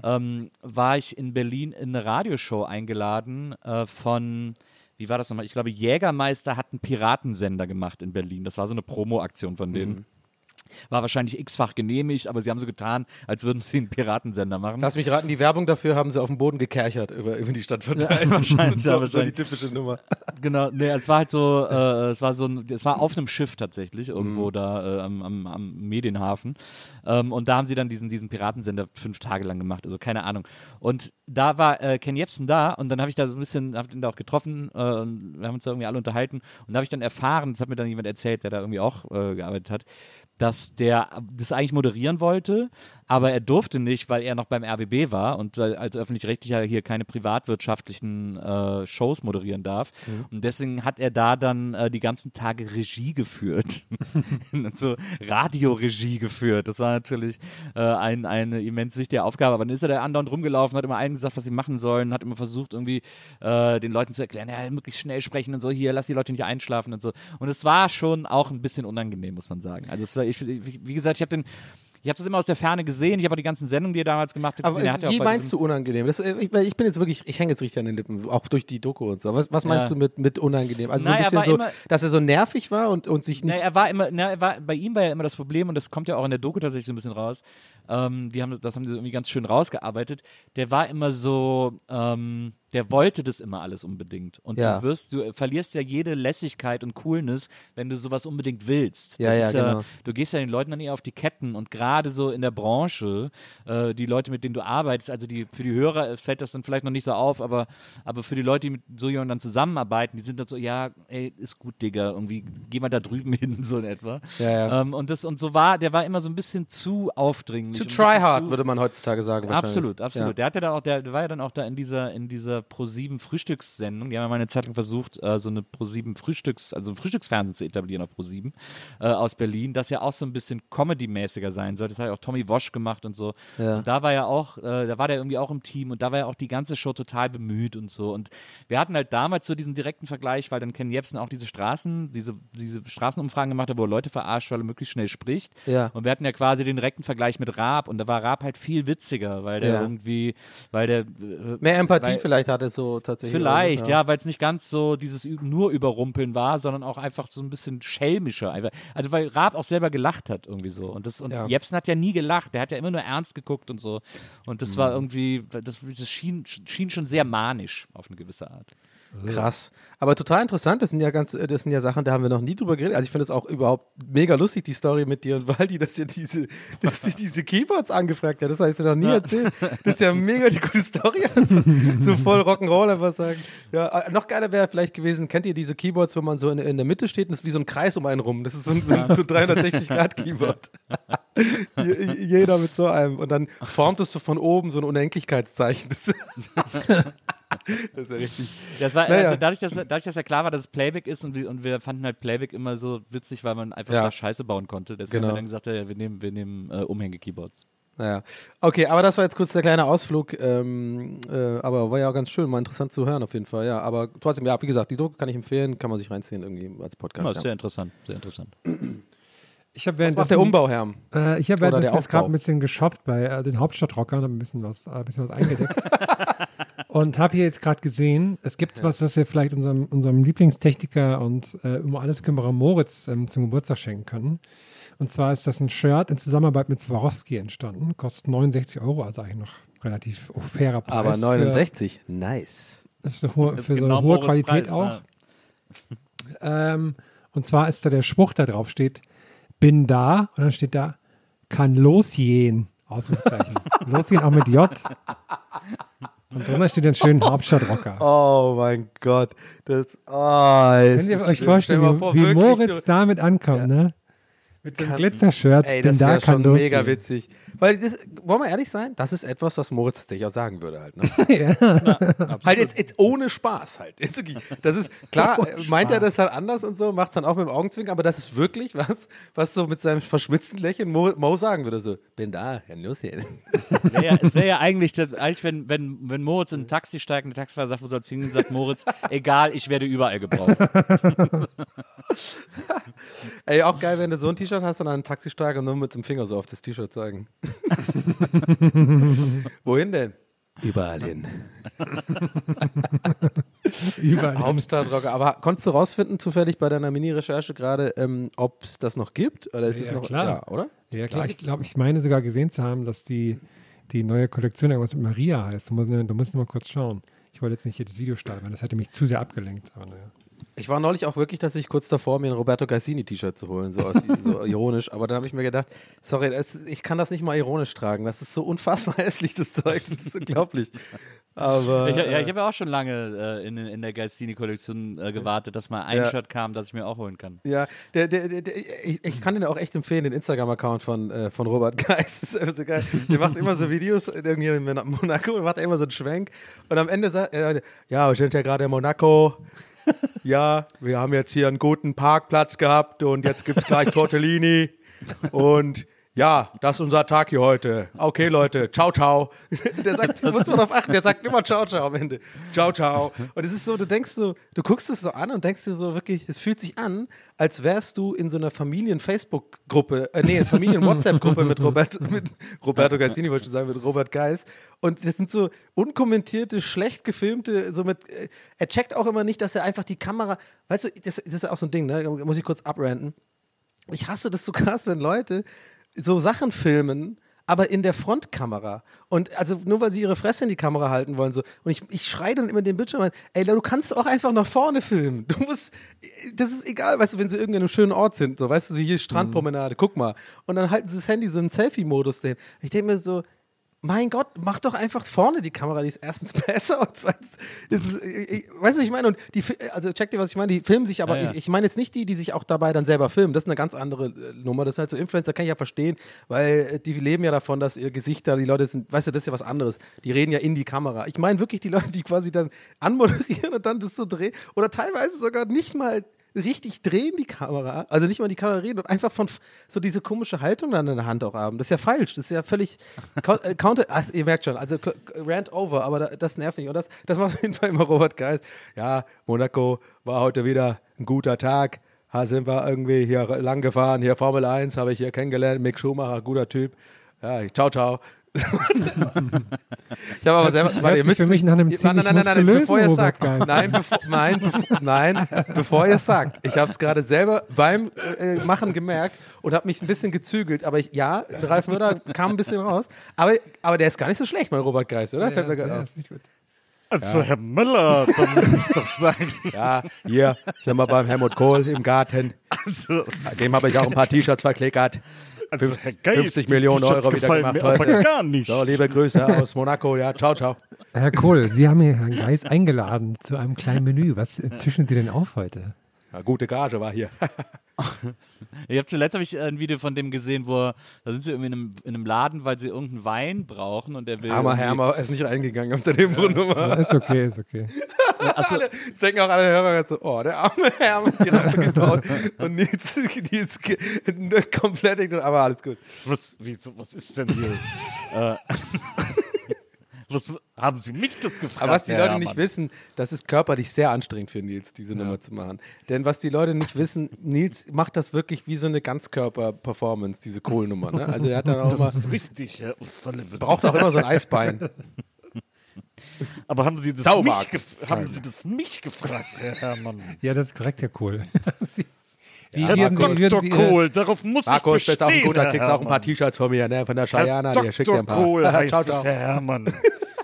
war ich in Berlin in eine Radioshow eingeladen von, wie war das nochmal? Ich glaube, Jägermeister hat einen Piratensender gemacht in Berlin. Das war so eine Promo-Aktion von denen. War wahrscheinlich x-fach genehmigt, aber sie haben so getan, als würden sie einen Piratensender machen. Lass mich raten, die Werbung dafür haben sie auf dem Boden gekerchert über die Stadt verteilt. Ja, wahrscheinlich. So die typische Nummer. Genau, nee, es war halt so, es war auf einem Schiff tatsächlich, irgendwo da am Medienhafen. Und da haben sie dann diesen Piratensender 5 Tage lang gemacht, also keine Ahnung. Und da war Ken Jebsen da und dann habe ich da so ein bisschen, hab ihn da auch getroffen und wir haben uns da irgendwie alle unterhalten und da habe ich dann erfahren, das hat mir dann jemand erzählt, der da irgendwie auch gearbeitet hat, dass der das eigentlich moderieren wollte, aber er durfte nicht, weil er noch beim RBB war und als Öffentlich-Rechtlicher hier keine privatwirtschaftlichen Shows moderieren darf. Und deswegen hat er da dann die ganzen Tage Regie geführt. So Radioregie geführt. Das war natürlich eine immens wichtige Aufgabe. Aber dann ist er da andauernd rumgelaufen, hat immer allen gesagt, was sie machen sollen, hat immer versucht, irgendwie den Leuten zu erklären, ja, möglichst schnell sprechen und so, hier, lass die Leute nicht einschlafen und so. Und es war schon auch ein bisschen unangenehm, muss man sagen. Also es war, wie gesagt, ich habe das immer aus der Ferne gesehen. Ich habe auch die ganzen Sendungen, die er damals gemacht hat, gesehen. Aber wie meinst du unangenehm? Ich bin jetzt wirklich, ich hänge jetzt richtig an den Lippen, auch durch die Doku und so. Was meinst du mit unangenehm? Also so ein bisschen so, dass er so nervig war und sich nicht... Bei ihm war ja immer das Problem, und das kommt ja auch in der Doku tatsächlich so ein bisschen raus, das haben sie irgendwie ganz schön rausgearbeitet, der war immer so... der wollte das immer alles unbedingt. Und du verlierst ja jede Lässigkeit und Coolness, wenn du sowas unbedingt willst. Genau. Du gehst ja den Leuten dann eher auf die Ketten und gerade so in der Branche, die Leute, mit denen du arbeitest, also für die Hörer fällt das dann vielleicht noch nicht so auf, aber für die Leute, die mit so jemandem dann zusammenarbeiten, die sind dann so, ja, ey, ist gut, Digga, irgendwie geh mal da drüben hin, so in etwa. Der war immer so ein bisschen zu aufdringlich. Zu tryhard, würde man heutzutage sagen. Absolut. Ja. Der war ja dann auch da in dieser Pro7 Frühstückssendung. Die haben ja mal eine Zeit lang versucht, so eine Pro7 ein Frühstücksfernsehen zu etablieren auf Pro7 aus Berlin, das ja auch so ein bisschen Comedy-mäßiger sein soll. Das hat ja auch Tommy Walsh gemacht und so. Ja. Und da war der irgendwie auch im Team und da war ja auch die ganze Show total bemüht und so. Und wir hatten halt damals so diesen direkten Vergleich, weil dann Ken Jebsen auch diese Straßenumfragen gemacht hat, wo er Leute verarscht, weil er möglichst schnell spricht. Ja. Und wir hatten ja quasi den direkten Vergleich mit Raab und da war Raab halt viel witziger, weil der mehr Empathie vielleicht hatte so tatsächlich. Vielleicht, weil es nicht ganz so dieses nur Überrumpeln war, sondern auch einfach so ein bisschen schelmischer. Also weil Raab auch selber gelacht hat irgendwie so. Und Jebsen hat ja nie gelacht, der hat ja immer nur ernst geguckt und so. Und das war irgendwie, das schien schon sehr manisch auf eine gewisse Art. Krass. Aber total interessant, das sind ja Sachen, da haben wir noch nie drüber geredet. Also ich finde es auch überhaupt mega lustig, die Story mit dir und Waldi, dass sich diese Keyboards angefragt hat. Das hast du noch nie erzählt. Das ist ja mega die gute Story. So voll Rock'n'Roll einfach sagen. Ja, noch geiler wäre vielleicht gewesen, kennt ihr diese Keyboards, wo man so in der Mitte steht und es ist wie so ein Kreis um einen rum. Das ist so ein 360-Grad-Keyboard. Jeder mit so einem. Und dann formt es so von oben so ein Unendlichkeitszeichen. Das ist ja richtig. Also dadurch, dass ja klar war, dass es Playback ist und wir fanden halt Playback immer so witzig, weil man einfach da Scheiße bauen konnte. Deswegen haben wir dann gesagt, wir nehmen Umhänge-Keyboards. Naja. Okay, aber das war jetzt kurz der kleine Ausflug. Aber war ja auch ganz schön, mal interessant zu hören auf jeden Fall. Ja, aber trotzdem, ja, wie gesagt, die Doku kann ich empfehlen, kann man sich reinziehen irgendwie als Podcast. Ja, sehr interessant, sehr interessant. Ich habe Was macht der Umbau, Herr? Ich habe währenddessen jetzt gerade ein bisschen geshoppt bei den Hauptstadtrockern, habe ein bisschen was eingedeckt. Und habe hier jetzt gerade gesehen, es gibt was wir vielleicht unserem Lieblingstechniker und um alles Kümmerer Moritz zum Geburtstag schenken können. Und zwar ist das ein Shirt in Zusammenarbeit mit Swarovski entstanden. Kostet 69 €, also eigentlich noch relativ fairer Preis. Aber 69, nice. Für so hohe Moritz Qualität Preis, auch. Und zwar ist da der Spruch, da drauf steht, bin da, und dann steht da, kann losgehen, Ausrufezeichen. Losgehen auch mit J. Und drunter steht ein schöner Hauptstadtrocker. Oh mein Gott. Könnt ihr euch vorstellen, wie Moritz damit ankommt, ne? Mit dem Glitzer-Shirt, Ey, bin das da, wäre kann schon losgehen. mega witzig. Weil, wollen wir ehrlich sein, das ist etwas, was Moritz tatsächlich auch sagen würde halt. Ne? Halt jetzt ohne Spaß halt. Jetzt wirklich, das ist, klar, meint er das halt anders und so, macht es dann auch mit dem Augenzwinkern, aber das ist wirklich was so mit seinem verschmitzten Lächeln Mo sagen würde, so, bin da, kann losgehen. Es wäre ja eigentlich, wenn Moritz in ein Taxi steigt und der Taxifahrer sagt, wo soll es hingehen, sagt Moritz, egal, ich werde überall gebraucht. Ey, auch geil, wenn du so ein T-Shirt hast und dann einen Taxi steigst und nur mit dem Finger so auf das T-Shirt zeigen. Wohin denn? Überall hin. Überall. Hauptstadtrocker. Aber konntest du rausfinden, zufällig bei deiner Mini-Recherche gerade, ob es das noch gibt? Oder ist es noch? Klar. Ja, oder? Ja, klar. Ich meine sogar gesehen zu haben, dass die neue Kollektion irgendwas mit Maria heißt. Du musst nur mal kurz schauen. Ich wollte jetzt nicht hier das Video starten, weil das hätte mich zu sehr abgelenkt. Aber naja. Ich war neulich auch wirklich tatsächlich kurz davor, mir ein Roberto Gassini-T-Shirt zu holen, so ironisch. Aber dann habe ich mir gedacht, sorry, ich kann das nicht mal ironisch tragen. Das ist so unfassbar hässlich, das Zeug. Das ist unglaublich. Aber, Ich habe ja auch schon lange in der Gassini-Kollektion gewartet, dass mal ein Shirt kam, das ich mir auch holen kann. Ja, ich kann den auch echt empfehlen, den Instagram-Account von Robert Geis. Das ist so geil. Der macht immer so Videos irgendwie in Monaco und macht immer so einen Schwenk. Und am Ende sagt er, ja, wir sind ja gerade in Monaco. Ja, wir haben jetzt hier einen guten Parkplatz gehabt und jetzt gibt es gleich Tortellini. Und ja, das ist unser Tag hier heute. Okay, Leute, ciao, ciao. Der sagt, muss man darauf achten, der sagt immer ciao, ciao am Ende. Ciao, ciao. Und es ist so, du guckst es so an und denkst dir so wirklich, es fühlt sich an, als wärst du in so einer Familien-Facebook-Gruppe, Familien-WhatsApp-Gruppe mit Roberto Gassini, wollte ich schon sagen, mit Robert Geis. Und das sind so unkommentierte, schlecht gefilmte, so mit, er checkt auch immer nicht, dass er einfach die Kamera, weißt du, das ist ja auch so ein Ding, ne, muss ich kurz abranten. Ich hasse das so krass, wenn Leute so Sachen filmen, aber in der Frontkamera. Und also nur weil sie ihre Fresse in die Kamera halten wollen. So. Und ich schreie dann immer den Bildschirm an, ey, du kannst auch einfach nach vorne filmen. Du musst, das ist egal, weißt du, wenn sie irgendwo in einem schönen Ort sind, so, weißt du, so hier Strandpromenade, guck mal. Und dann halten sie das Handy so in Selfie-Modus drin. Ich denke mir so, mein Gott, mach doch einfach vorne die Kamera, die ist erstens besser und zweitens, weißt du, was ich meine? Und also check dir, was ich meine, die filmen sich, aber ich meine jetzt nicht die sich auch dabei dann selber filmen, das ist eine ganz andere Nummer, das sind halt so Influencer, kann ich ja verstehen, weil die leben ja davon, dass ihr Gesicht da, die Leute sind, weißt du, das ist ja was anderes, die reden ja in die Kamera. Ich meine wirklich die Leute, die quasi dann anmoderieren und dann das so drehen oder teilweise sogar nicht mal richtig drehen die Kamera, also nicht mal die Kamera reden und einfach von so diese komische Haltung dann in der Hand auch haben. Das ist ja falsch, das ist ja völlig counter, ihr merkt schon, also rant over, aber das nervt nicht und das macht auf jeden Fall immer Robert Geis. Ja, Monaco war heute wieder ein guter Tag, sind wir irgendwie hier lang gefahren, hier Formel 1 habe ich hier kennengelernt, Mick Schumacher, guter Typ. Ja, ciao, ciau. Ich habe aber selber, warte, ihr müsst für mich nach einem nein, bevor ihr es sagt, bevor ihr es sagt, ich habe es gerade selber beim Machen gemerkt und habe mich ein bisschen gezügelt, aber Ralf Möller kam ein bisschen raus, aber der ist gar nicht so schlecht, mein Robert Geis, oder? Fällt mir gerade auf. Also Herr Müller, da muss ich doch sagen. Ja, hier sind wir beim Helmut Kohl im Garten, Also, dem habe ich auch ein paar T-Shirts verklickert. Herr Geis, 50 Millionen Euro wieder gemacht mir aber heute. gar nicht. So, liebe Grüße aus Monaco, ja, ciao, ciao. Herr Kohl, Sie haben hier Herrn Geis eingeladen zu einem kleinen Menü. Was tischen Sie denn auf heute? Ja, gute Gage war hier. Zuletzt habe ich ein Video von dem gesehen, da sind sie irgendwie in einem Laden, weil sie irgendeinen Wein brauchen und der will. Hammer, er ist nicht reingegangen unter dem Nummer. Ist okay. Alle, das denken auch alle Hörer jetzt so, oh, der arme Herr mit die Reife gebaut. Und Nils komplett ignoriert, aber alles gut. Was ist denn hier? Haben Sie mich das gefragt? Aber was die Herr Leute nicht Herrmann? wissen, das ist körperlich sehr anstrengend für Nils, diese Nummer zu machen. Denn was die Leute nicht wissen, Nils macht das wirklich wie so eine Ganzkörper-Performance, diese Kohlnummer. Ne? Also er hat dann auch Das immer, ist richtig, Herr O'Sullivan. braucht auch immer so ein Eisbein. Aber haben Sie das, Saumark. mich gefragt, Herr Herrmann? Ja, das ist korrekt, Herr Kohl. Herr Markus. Dr. Kohl, darauf muss Markus, ich bist auch ein bestehen, guter, Herr kriegst auch ein paar Herrmann. T-Shirts von mir, ne? Von der Cheyenne, Herr der schickt dir Dr. ein paar. Kohl heißt Ciao, es, ciao. Herr Herrmann.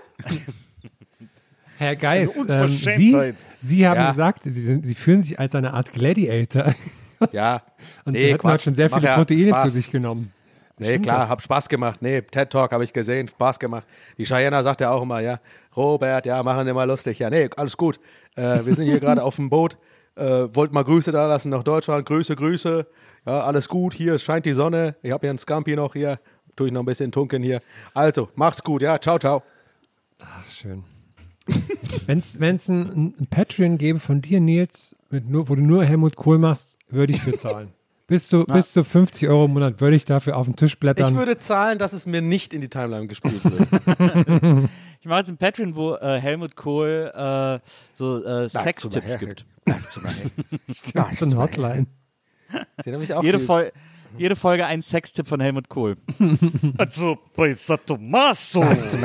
Herr Geis, eine Unverschämtheit. Sie haben Ja. gesagt, Sie fühlen sich als eine Art Gladiator. Ja. Und Nee, Sie hatten halt Quatsch. schon sehr Mach viele ja Proteine Spaß. zu sich genommen. Nee, Stimmt klar, das? hab Spaß gemacht. Nee, TED Talk habe ich gesehen, Spaß gemacht. Die Cheyenne sagt ja auch immer, ja, Robert, ja, machen wir mal lustig. Ja, nee, alles gut. Wir sind hier gerade auf dem Boot. Wollt mal Grüße da lassen nach Deutschland. Grüße. Ja, alles gut. Hier scheint die Sonne. Ich habe hier einen Scampi noch hier. Tue ich noch ein bisschen tunken hier. Also, mach's gut. Ja, ciao, ciao. Ach, schön. Wenn es ein Patreon gäbe von dir, Nils, wo du nur Helmut Kohl machst, würde ich für zahlen. Bis zu 50 € im Monat würde ich dafür auf den Tisch blättern. Ich würde zahlen, dass es mir nicht in die Timeline gespielt wird. Ich mache jetzt ein Patreon, wo Helmut Kohl Sextipps gibt. so eine Hotline. Den habe ich auch Jede, geliebt. jede Folge ein Sextipp von Helmut Kohl. Also bei Satomaso,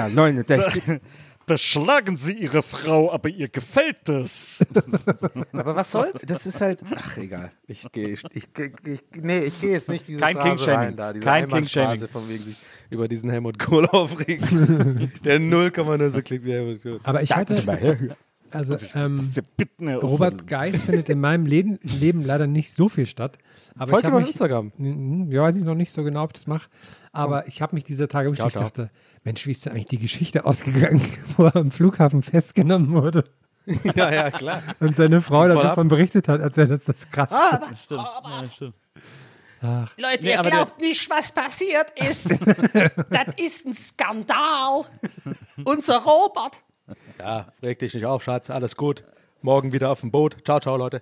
da schlagen Sie Ihre Frau, aber ihr gefällt es. Aber was soll, das ist halt, ach egal, ich gehe jetzt nicht diese Kein Straße King-Shaming. rein da, diese Kein Einbahnstraße, King-Shaming. von wegen sich über diesen Helmut Kohl aufregen, der 0,0 so klingt wie Helmut Kohl. Aber ich hatte, also Das ist ja bitten, Herr Robert O'Sullivan. Geis findet in meinem Leben leider nicht so viel statt. Aber Folgt ich ihm habe auf mich, Instagram. Ja, weiß ich noch nicht so genau, ob ich das mache. Aber ich habe mich dieser Tage wirklich Ciao, ciao. dachte, Mensch, wie ist denn eigentlich die Geschichte ausgegangen, wo er am Flughafen festgenommen wurde Ja, klar. und seine Frau Voll davon berichtet hat, als wäre das krass. Stimmt. Ja, stimmt. Leute, Nee, ihr aber glaubt nicht, was passiert ist. Das ist ein Skandal. Unser Robert. Ja, reg dich nicht auf, Schatz, alles gut. Morgen wieder auf dem Boot. Ciao, ciao, Leute.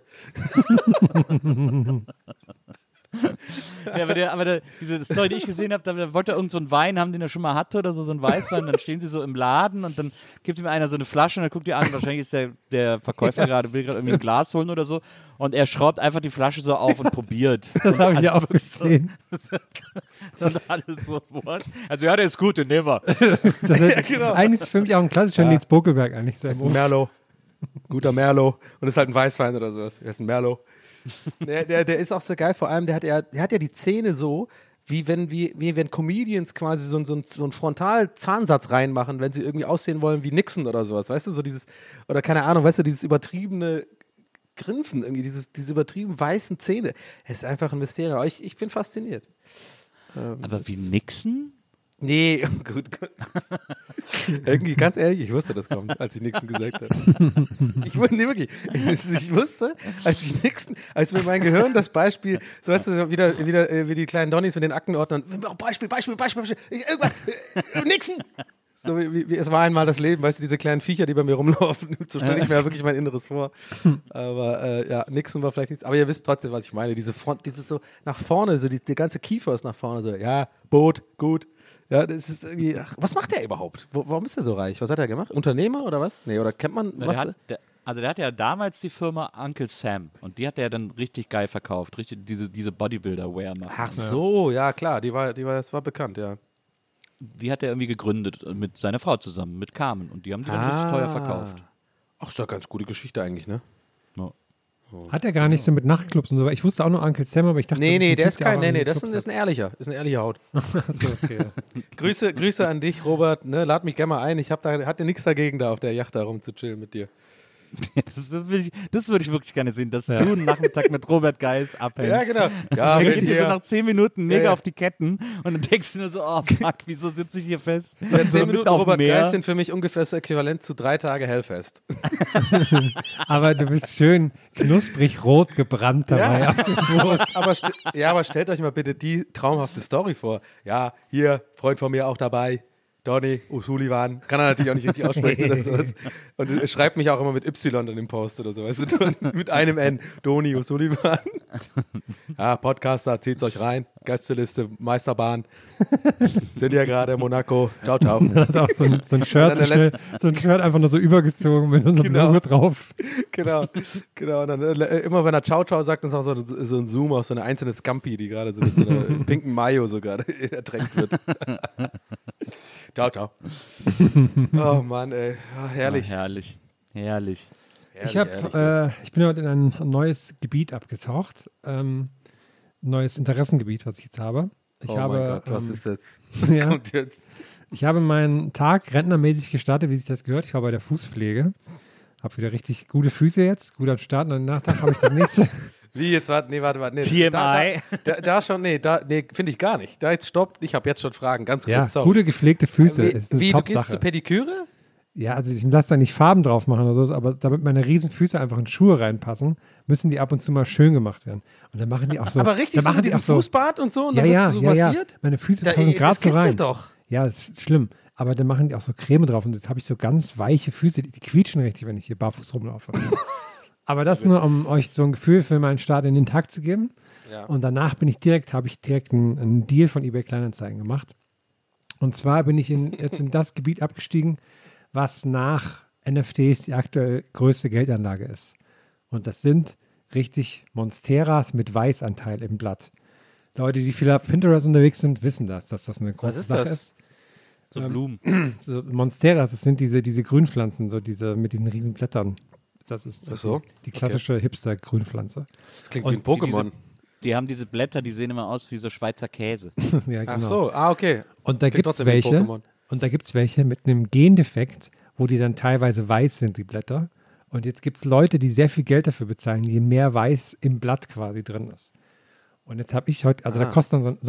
Ja, diese Story, die ich gesehen habe, da wollte er irgend so einen Wein haben, den er schon mal hatte oder so einen Weißwein. Dann stehen sie so im Laden und dann gibt ihm einer so eine Flasche und dann guckt die an. Wahrscheinlich ist der Verkäufer will gerade irgendwie ein Glas holen oder so. Und er schraubt einfach die Flasche so auf und probiert. Das habe ich ja auch gesehen. Und alles so, what? Also ja, der ist gut, den nehmen wir. Eigentlich ist es für mich auch ein klassischer Nils Bokelberg eigentlich. Das ist ein Merlot. Guter Merlot. Und das ist halt ein Weißwein oder sowas. Er ist ein Merlot. Der ist auch so geil, vor allem, der hat ja die Zähne so, wie wenn Comedians quasi so einen Frontalzahnsatz reinmachen, wenn sie irgendwie aussehen wollen wie Nixon oder sowas, weißt du, so dieses, oder keine Ahnung, weißt du, dieses übertriebene Grinsen, irgendwie, diese übertrieben weißen Zähne. Es ist einfach ein Mysterium. Ich bin fasziniert. Aber wie Nixon? Nee, gut. Irgendwie, ganz ehrlich, ich wusste, das kommt, als ich Nixon gesagt habe. Ich wusste, als mir mein Gehirn das Beispiel, so weißt du, wieder wie die kleinen Donnies mit den Aktenordnern, Beispiel, irgendwann, Nixon! So wie es war einmal das Leben, weißt du, diese kleinen Viecher, die bei mir rumlaufen, so stelle ich mir ja wirklich mein Inneres vor. Aber ja, Nixon war vielleicht nichts, aber ihr wisst trotzdem, was ich meine, diese Front, dieses so nach vorne, so die ganze Kiefer ist nach vorne, so, ja, Boot, gut. Ja, das ist irgendwie, was macht der überhaupt? Warum ist der so reich? Was hat er gemacht? Unternehmer oder was? Nee, oder kennt man was? Der hatte ja damals die Firma Uncle Sam und die hat er dann richtig geil verkauft, richtig diese Bodybuilder-Wear machen. Ach so, ja klar, das war bekannt, ja. Die hat er irgendwie gegründet mit seiner Frau zusammen, mit Carmen und die haben die dann richtig teuer verkauft. Ach, ist doch eine ganz gute Geschichte eigentlich, ne? Hat er gar nicht so mit Nachtclubs und so. Ich wusste auch nur Uncle Sam, aber ich dachte, Nee, ein der Typ, ist kein, auch irgendwie das Clubs ist ein ehrlicher, Haut. hat. Okay. Grüße an dich, Robert, ne, lad mich gerne mal ein, hatte nichts dagegen, da auf der Yacht da rumzuchillen mit dir. Das würde ich wirklich gerne sehen, dass du einen Nachmittag mit Robert Geis abhängst. Ja, genau. Ja, Der mit geht dir so dir. nach 10 Minuten mega Ja. auf die Ketten und dann denkst du nur so, oh fuck, wieso sitze ich hier fest? Ja, 10 So Minuten mitten auf dem Robert Meer. Geis sind für mich ungefähr so äquivalent zu 3 Tage Hellfest. Aber du bist schön knusprig rot gebrannt dabei auf dem Boot. Aber stellt euch mal bitte die traumhafte Story vor. Ja, hier, Freund von mir auch dabei. Donny O'Sullivan. Kann er natürlich auch nicht richtig aussprechen oder sowas. Und er schreibt mich auch immer mit Y dann im Post oder so. Weißt du? Mit einem N. Donny O'Sullivan. Ja, Podcaster, zieht's euch rein. Gästeliste, Meisterbahn. Sind ja gerade in Monaco. Ciao, ciao. Er hat auch so ein Shirt, so ein Shirt einfach nur so übergezogen mit unserem Logo drauf. Genau. Und dann immer wenn er Ciao, ciao sagt, ist auch so ein Zoom auf so eine einzelne Scampi, die gerade so mit so einer pinken Mayo so gerade ertränkt wird. Ciao, ciao. Oh Mann, ey. Oh, herrlich. Oh, herrlich. Ich bin heute in ein neues Gebiet abgetaucht. Neues Interessengebiet, was ich jetzt habe. Mein Gott, was ist jetzt? Ja, Kommt jetzt? ich habe meinen Tag rentnermäßig gestartet, wie sich das gehört. Ich war bei der Fußpflege. Habe wieder richtig gute Füße jetzt, gut am Start. Und am Nachtag habe ich das nächste. Wie jetzt? Warte. Nee, TMI. Da schon, finde ich gar nicht. Da jetzt stopp, ich habe jetzt schon Fragen, ganz kurz. Ja, sorry. gute gepflegte Füße ist eine Wie du gehst Top-Sache. zur Pediküre? Ja, also ich lasse da nicht Farben drauf machen oder so, aber damit meine Riesenfüße einfach in Schuhe reinpassen, müssen die ab und zu mal schön gemacht werden. Und dann machen die auch so. Aber richtig dann so machen mit die diesem auch so, Fußbad und so und ja, dann ja, wirst du so ja, massiert? ja. Meine Füße passen gerade so rein. Doch. Ja, das ist schlimm. Aber dann machen die auch so Creme drauf und jetzt habe ich so ganz weiche Füße, die quietschen richtig, wenn ich hier barfuß rumlaufe. Aber das nur, um euch so ein Gefühl für meinen Start in den Tag zu geben. Ja. Und danach habe ich direkt einen Deal von eBay Kleinanzeigen gemacht. Und zwar bin ich jetzt in das Gebiet abgestiegen, was nach NFTs die aktuell größte Geldanlage ist. Und das sind richtig Monsteras mit Weißanteil im Blatt. Leute, die viel auf Pinterest unterwegs sind, wissen dass das eine große ist Sache das? ist. So Blumen. So Monsteras, das sind diese Grünpflanzen, so diese mit diesen riesen Blättern. Das ist Ach so? die klassische Hipster-Grünpflanze. Das klingt wie ein Pokémon. Die haben diese Blätter, die sehen immer aus wie so Schweizer Käse. Ja, Ach genau. so, okay. Und da Klingt gibt es trotzdem wie ein welche. Pokémon. Und da gibt es welche mit einem Gendefekt, wo die dann teilweise weiß sind, die Blätter. Und jetzt gibt es Leute, die sehr viel Geld dafür bezahlen, je mehr Weiß im Blatt quasi drin ist. Und jetzt habe ich heute, also da kostet dann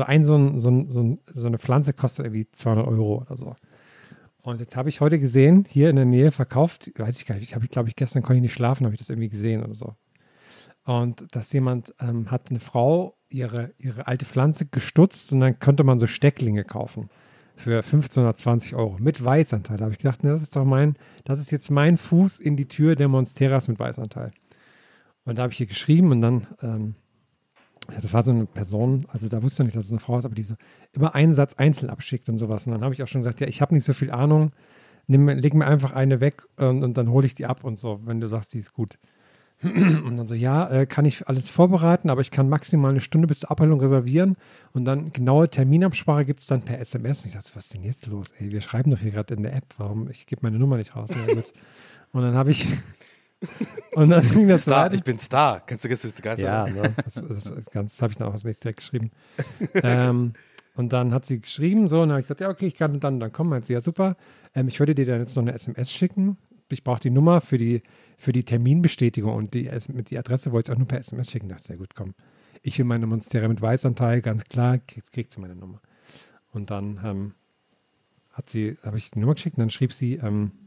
so eine Pflanze kostet irgendwie 200 € oder so. Und jetzt habe ich heute gesehen, hier in der Nähe verkauft, weiß ich gar nicht, glaube ich, gestern konnte ich nicht schlafen, habe ich das irgendwie gesehen oder so. Und dass jemand hat eine Frau ihre alte Pflanze gestutzt und dann könnte man so Stecklinge kaufen für 15 oder 20 € mit Weißanteil. Da habe ich gedacht, das ist jetzt mein Fuß in die Tür der Monsteras mit Weißanteil. Und da habe ich hier geschrieben und dann, das war so eine Person, also da wusste ich nicht, dass es eine Frau ist, aber die so immer einen Satz einzeln abschickt und sowas. Und dann habe ich auch schon gesagt, ja, ich habe nicht so viel Ahnung, leg mir einfach eine weg und dann hole ich die ab und so, wenn du sagst, die ist gut. Und dann so, ja, kann ich alles vorbereiten, aber ich kann maximal eine Stunde bis zur Abholung reservieren und dann genaue Terminabsprache gibt es dann per SMS. Und ich dachte, was ist denn jetzt los? Ey, wir schreiben doch hier gerade in der App, warum? Ich gebe meine Nummer nicht raus. Ja, gut. Und dann habe ich und dann ging das Star, weiter. ich bin Star. Kennst du das Geist? Ja, ne, das habe ich dann auch nicht direkt geschrieben. Und dann hat sie geschrieben, so, und dann habe ich gesagt, ja, okay, ich kann dann kommen. Meint sie, ja, super. Ich würde dir dann jetzt noch eine SMS schicken. Ich brauche die Nummer für die Terminbestätigung und die Adresse wollte ich auch nur per SMS schicken. Da dachte ich, ja gut, komm. Ich will meine Monstera mit Weißanteil, ganz klar, kriegt sie meine Nummer. Und dann habe ich die Nummer geschickt und dann schrieb sie,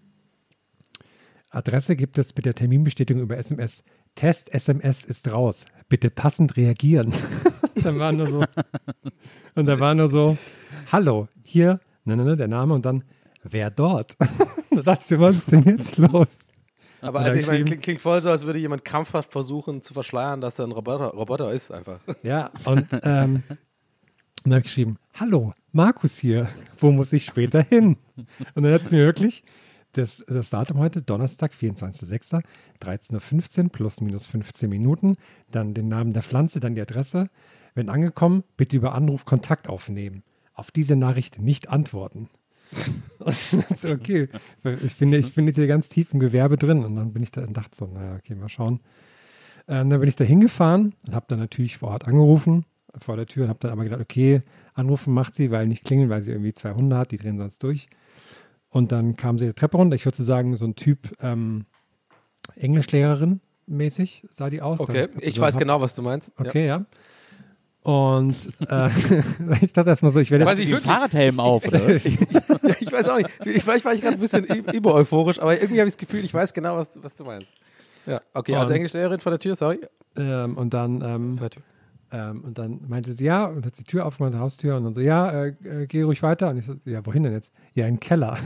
Adresse gibt es mit der Terminbestätigung über SMS. Test-SMS ist raus. Bitte passend reagieren. Dann war nur so, hallo, hier, der Name und dann, wer dort? Da dachte ich, was ist denn jetzt los? Aber also ich meine, klingt voll so, als würde jemand krampfhaft versuchen zu verschleiern, dass er ein Roboter ist einfach. Ja, und dann habe ich geschrieben, hallo, Markus hier, wo muss ich später hin? Und dann hat es mir wirklich das Datum heute, Donnerstag, 24.06., 13:15 Uhr, plus minus 15 Minuten, dann den Namen der Pflanze, dann die Adresse. Wenn angekommen, bitte über Anruf Kontakt aufnehmen. Auf diese Nachricht nicht antworten. Okay, ich bin jetzt hier ganz tief im Gewerbe drin und dann bin ich da und dachte so, naja, okay, mal schauen. Dann bin ich da hingefahren und habe dann natürlich vor Ort angerufen, vor der Tür und habe dann aber gedacht, okay, anrufen macht sie, weil nicht klingeln, weil sie irgendwie 2 Hunde hat, die drehen sonst durch. Und dann kam sie die Treppe runter, ich würde sagen, so ein Typ Englischlehrerin mäßig sah die aus. Okay, ich weiß genau, was du meinst. Okay, ja. Und ich dachte erstmal so, ich werde jetzt den Fahrradhelm auf, oder was? Ich weiß auch nicht. Vielleicht war ich gerade ein bisschen übereuphorisch, aber irgendwie habe ich das Gefühl, ich weiß genau, was du meinst. Ja, okay, also Englischlehrerin vor der Tür, sorry. Und dann Und dann meinte sie, ja, und hat die Tür aufgemacht, die Haustür, und dann so, ja, geh ruhig weiter. Und ich so, ja, wohin denn jetzt? Ja, in den Keller.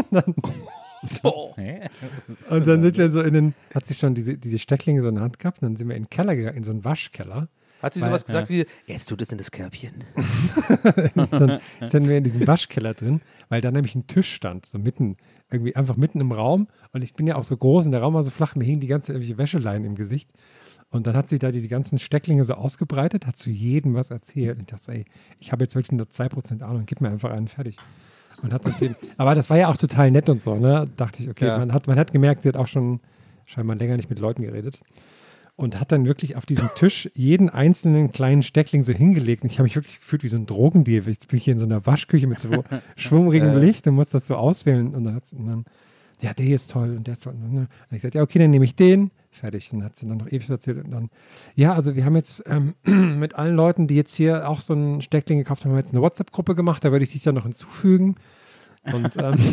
Und dann sind wir so hat sie schon diese Stecklinge so in der Hand gehabt, und dann sind wir in den Keller gegangen, in so einen Waschkeller. Hat sie sowas gesagt wie, jetzt tut es in das Körbchen. Dann standen wir in diesem Waschkeller drin, weil da nämlich ein Tisch stand, so einfach mitten im Raum. Und ich bin ja auch so groß und der Raum war so flach, mir hingen die ganze irgendwelche Wäscheleinen im Gesicht. Und dann hat sie da diese ganzen Stecklinge so ausgebreitet, hat zu jedem was erzählt. Und ich dachte, ey, ich habe jetzt wirklich nur 2% Ahnung, gib mir einfach einen, fertig. Und hat erzählt. Aber das war ja auch total nett und so, ne? Dachte ich, okay, man hat gemerkt, sie hat auch schon scheinbar länger nicht mit Leuten geredet. Und hat dann wirklich auf diesem Tisch jeden einzelnen kleinen Steckling so hingelegt. Und ich habe mich wirklich gefühlt wie so ein Drogendeal. Ich bin hier in so einer Waschküche mit so schwummrigem Licht und muss das so auswählen. Und dann, ja, der hier ist toll und der ist toll. Und dann habe ich gesagt, ja, okay, dann nehme ich den. Fertig. Und dann hat sie dann noch ewig erzählt. Und dann, ja, also wir haben jetzt mit allen Leuten, die jetzt hier auch so einen Steckling gekauft haben, wir jetzt eine WhatsApp-Gruppe gemacht. Da würde ich dich dann noch hinzufügen. Und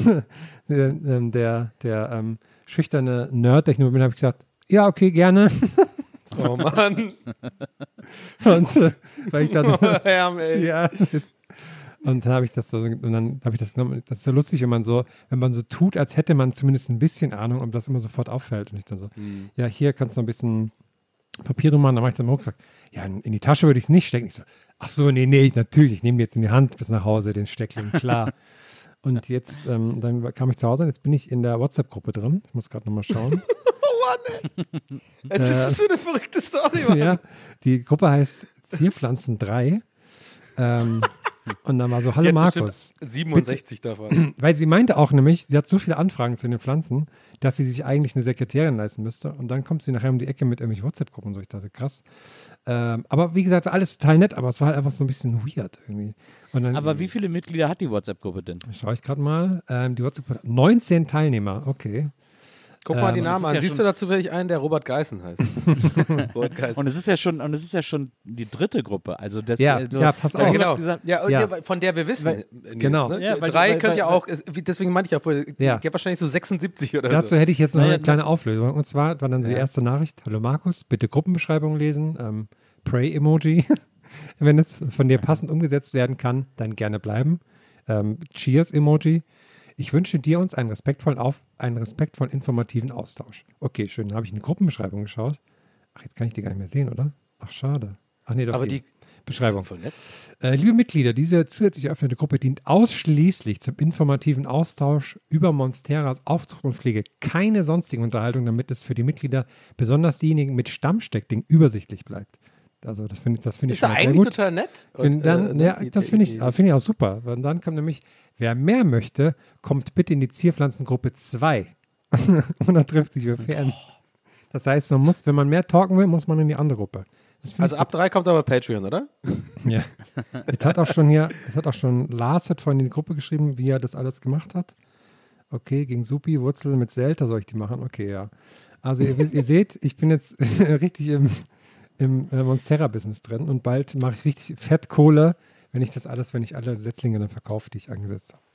der schüchterne Nerd, der ich nur bin, habe ich gesagt, ja, okay, gerne. Oh Mann. Und weil ich dann ja, und dann habe ich das so, das ist so lustig, wenn man so tut, als hätte man zumindest ein bisschen Ahnung, und das immer sofort auffällt. Und ich dann so, ja, hier kannst du noch ein bisschen Papier drum machen. Dann mache ich dann im Rucksack. Ja, in die Tasche würde ich es nicht stecken. Ich so, ach so, nee, natürlich, ich nehme die jetzt in die Hand bis nach Hause, den Steckling, klar. Und jetzt, dann kam ich zu Hause und jetzt bin ich in der WhatsApp-Gruppe drin. Ich muss gerade nochmal schauen. Was ist das für eine verrückte Story, Mann? Ja, die Gruppe heißt Zierpflanzen 3. Und dann war so, hallo Markus. 67 davon. Weil sie meinte auch nämlich, sie hat so viele Anfragen zu den Pflanzen, dass sie sich eigentlich eine Sekretärin leisten müsste. Und dann kommt sie nachher um die Ecke mit irgendwelchen WhatsApp-Gruppen und so. Ich dachte, krass. Aber wie gesagt, war alles total nett, aber es war halt einfach so ein bisschen weird irgendwie. Und dann, Aber wie viele Mitglieder hat die WhatsApp-Gruppe denn? Schaue ich gerade mal. Die WhatsApp-Gruppe hat 19 Teilnehmer, okay. Guck mal die Namen an. Siehst du dazu vielleicht einen, der Robert Geißen heißt? Robert Geißen. Und es ist ja schon die dritte Gruppe. Also das, ja, pass auf. Ja, genau. Gesagt, von der wir wissen. Nils, genau. Ne? Ja, weil- 3 weil- könnt ja weil- auch, deswegen meinte ich ja vorher, Ja. ich habe wahrscheinlich so 76 oder Dazu so. hätte ich jetzt noch Naja, eine kleine Auflösung. Und zwar war dann die erste Nachricht: Hallo Markus, bitte Gruppenbeschreibung lesen. Pray-Emoji. Wenn es von dir passend umgesetzt werden kann, dann gerne bleiben. Cheers-Emoji. Ich wünsche dir uns einen respektvollen, informativen Austausch. Okay, schön. Dann habe ich eine Gruppenbeschreibung geschaut. Ach, jetzt kann ich die gar nicht mehr sehen, oder? Ach, schade. Ach nee, doch. Aber hier. die Beschreibung. voll nett. Liebe Mitglieder, diese zusätzlich eröffnete Gruppe dient ausschließlich zum informativen Austausch über Monsteras Aufzucht und Pflege. Keine sonstigen Unterhaltung, damit es für die Mitglieder, besonders diejenigen mit Stammsteckding, übersichtlich bleibt. Also das finde ich Ist schon ja mal sehr eigentlich gut. total nett. Das finde ich auch super. Und dann kommt nämlich, wer mehr möchte, kommt bitte in die Zierpflanzengruppe 2. Und dann trifft sich über Fern. Das heißt, man muss, wenn man mehr talken will, muss man in die andere Gruppe. Das finde Also ich ab 3 kommt aber Patreon, oder? ja. Jetzt hat auch schon Lars hat vorhin in die Gruppe geschrieben, wie er das alles gemacht hat. Okay, gegen Supi, Wurzel mit Selter soll ich die machen? Okay, ja. Also ihr seht, ich bin jetzt richtig im Monstera-Business drin und bald mache ich richtig Fettkohle, wenn ich alle Setzlinge dann verkaufe, die ich angesetzt habe.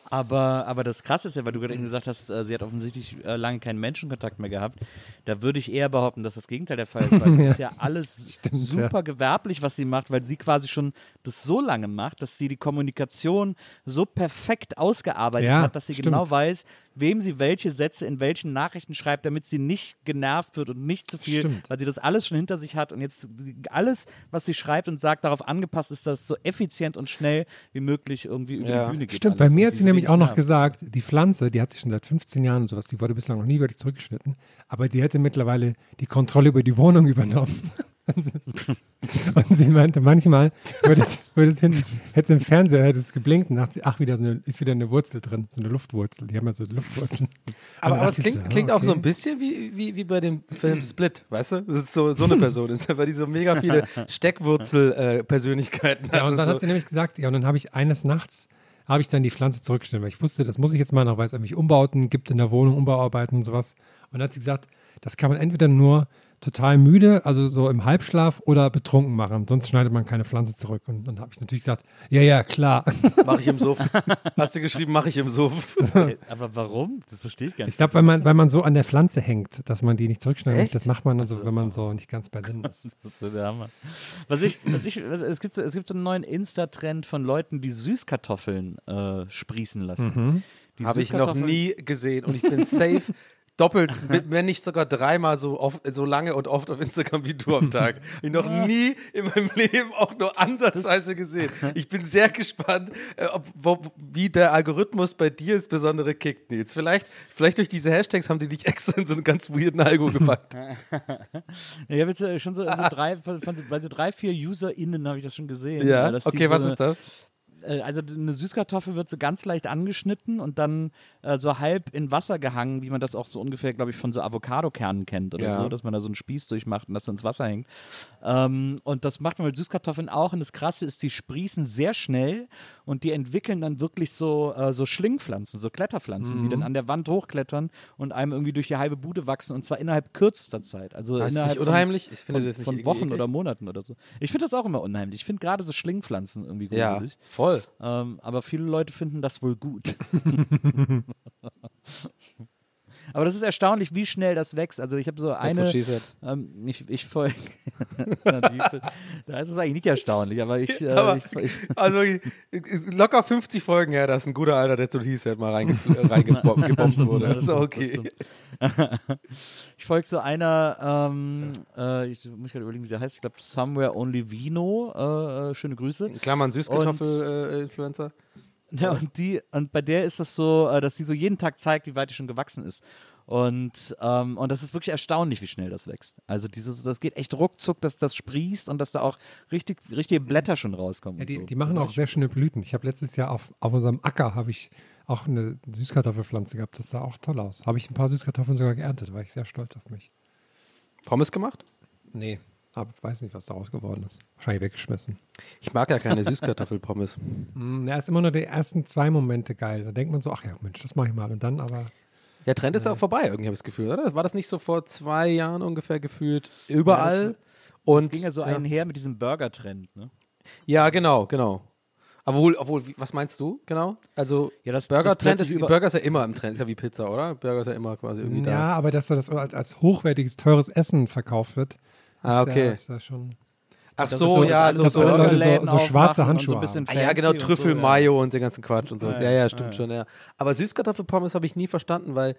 Aber das Krasse ist ja, weil du gerade eben gesagt hast, sie hat offensichtlich lange keinen Menschenkontakt mehr gehabt. Da würde ich eher behaupten, dass das Gegenteil der Fall ist, weil das ist ja alles super gewerblich, was sie macht, weil sie quasi schon das so lange macht, dass sie die Kommunikation so perfekt ausgearbeitet hat, dass sie genau weiß, wem sie welche Sätze in welchen Nachrichten schreibt, damit sie nicht genervt wird und nicht zu viel, weil sie das alles schon hinter sich hat und jetzt alles, was sie schreibt und sagt, darauf angepasst ist, dass es so effizient und schnell wie möglich irgendwie über die Bühne geht. Stimmt, alles. bei mir Und hat sie nämlich auch noch nervt. gesagt, die Pflanze, die hat sich schon seit 15 Jahren und sowas, die wurde bislang noch nie wirklich zurückgeschnitten, aber die hätte mittlerweile die Kontrolle über die Wohnung übernommen. Und sie meinte, manchmal hätte es im Fernseher hätte es geblinkt und dachte sie, ach, ist wieder eine Wurzel drin, so eine Luftwurzel. Die haben ja so Luftwurzeln. Aber es dachte ich klingt so, auch so ein bisschen wie bei dem Film Split, weißt du? Das ist so eine Person ist, weil die so mega viele Steckwurzel-Persönlichkeiten hat. Ja, und dann so. hat sie nämlich gesagt, ja, und dann habe ich eines Nachts dann die Pflanze zurückgestellt, weil ich wusste, das muss ich jetzt mal noch, weil es nämlich Umbauten gibt in der Wohnung, Umbauarbeiten und sowas. Und dann hat sie gesagt, das kann man entweder nur total müde, also so im Halbschlaf oder betrunken machen. Sonst schneidet man keine Pflanze zurück. Und dann habe ich natürlich gesagt, ja, klar. Mach ich im Suff. Hast du geschrieben, mach ich im Suff. Okay, aber warum? Das verstehe ich gar nicht. Ich glaube, weil man so an der Pflanze hängt, dass man die nicht zurückschneidet. Das macht man also, wenn man so nicht ganz bei Sinn ist. Das ist so der Hammer. Es gibt so einen neuen Insta-Trend von Leuten, die Süßkartoffeln sprießen lassen. Die Habe ich noch Süßkartoffeln- nie gesehen und ich bin safe doppelt, wenn nicht sogar dreimal so lange und oft auf Instagram wie du am Tag. Ich noch nie in meinem Leben auch nur ansatzweise gesehen. Ich bin sehr gespannt, wie der Algorithmus bei dir insbesondere kickt, Nils. Vielleicht durch diese Hashtags haben die dich extra in so einen ganz weirden Algo gepackt. Ja, ich habe jetzt schon bei so 3-4 UserInnen habe ich das schon gesehen. Ja, dass die okay, was ist das? Also eine Süßkartoffel wird so ganz leicht angeschnitten und dann so halb in Wasser gehangen, wie man das auch so ungefähr, glaube ich, von so Avocadokernen kennt oder so, dass man da so einen Spieß durchmacht und das so ins Wasser hängt. Und das macht man mit Süßkartoffeln auch. Und das Krasse ist, die sprießen sehr schnell und die entwickeln dann wirklich so Schlingpflanzen, so Kletterpflanzen, die dann an der Wand hochklettern und einem irgendwie durch die halbe Bude wachsen und zwar innerhalb kürzester Zeit. Also Das ist innerhalb nicht unheimlich? Ich finde das nicht von irgendwie Wochen eklig. oder Monaten oder so. Ich finde das auch immer unheimlich. Ich finde gerade so Schlingpflanzen irgendwie Ja, gruselig. voll. Aber viele Leute finden das wohl gut. Aber das ist erstaunlich, wie schnell das wächst. Also ich habe so That's eine, what she said. ich folge, da ist es eigentlich nicht erstaunlich, aber ich Also locker 50 Folgen her, dass ein guter Alter, der zu Heath mal reingebombt wurde. Das ist okay. Ich folge so einer, ich muss gerade überlegen, wie sie heißt, ich glaube Somewhere Only Vino, schöne Grüße. In Klammern Süßkartoffel-Influencer. Ja, und bei der ist das so, dass die so jeden Tag zeigt, wie weit die schon gewachsen ist. Und das ist wirklich erstaunlich, wie schnell das wächst. Also das geht echt ruckzuck, dass das sprießt und dass da auch richtige Blätter schon rauskommen. Ja, und so. die machen auch sehr schöne Blüten. Ich habe letztes Jahr auf unserem Acker habe ich auch eine Süßkartoffelpflanze gehabt. Das sah auch toll aus. Habe ich ein paar Süßkartoffeln sogar geerntet, war ich sehr stolz auf mich. Pommes gemacht? Nee, aber weiß nicht, was daraus geworden ist. Wahrscheinlich weggeschmissen. Ich mag ja keine Süßkartoffelpommes. Ja, ist immer nur die ersten 2 Momente geil. Da denkt man so, ach ja, Mensch, das mache ich mal. Und dann aber... Der Trend ist ja auch vorbei, irgendwie habe ich das Gefühl, oder? War das nicht so vor 2 Jahren ungefähr gefühlt? Überall? Das ging ja so einher mit diesem Burger-Trend, ne? Ja, genau. Obwohl, was meinst du genau? Also Ja, das Burger-Trend plötzlich Burger ist ja immer im Trend, ist ja wie Pizza, oder? Burger ist ja immer quasi irgendwie da. Ja, aber dass das als hochwertiges, teures Essen verkauft wird, Ah, okay. ist ja schon... Ach Das so, ist ja, alles also dass alle Leute Burgerläden so schwarze aufmachen und Handschuhe so ein bisschen Ah, ja, genau, fancy und Trüffel, so, Mayo und den ganzen Quatsch und sowas. Ja, Ja, stimmt schon, ja. Aber Süßkartoffelpommes habe ich nie verstanden, weil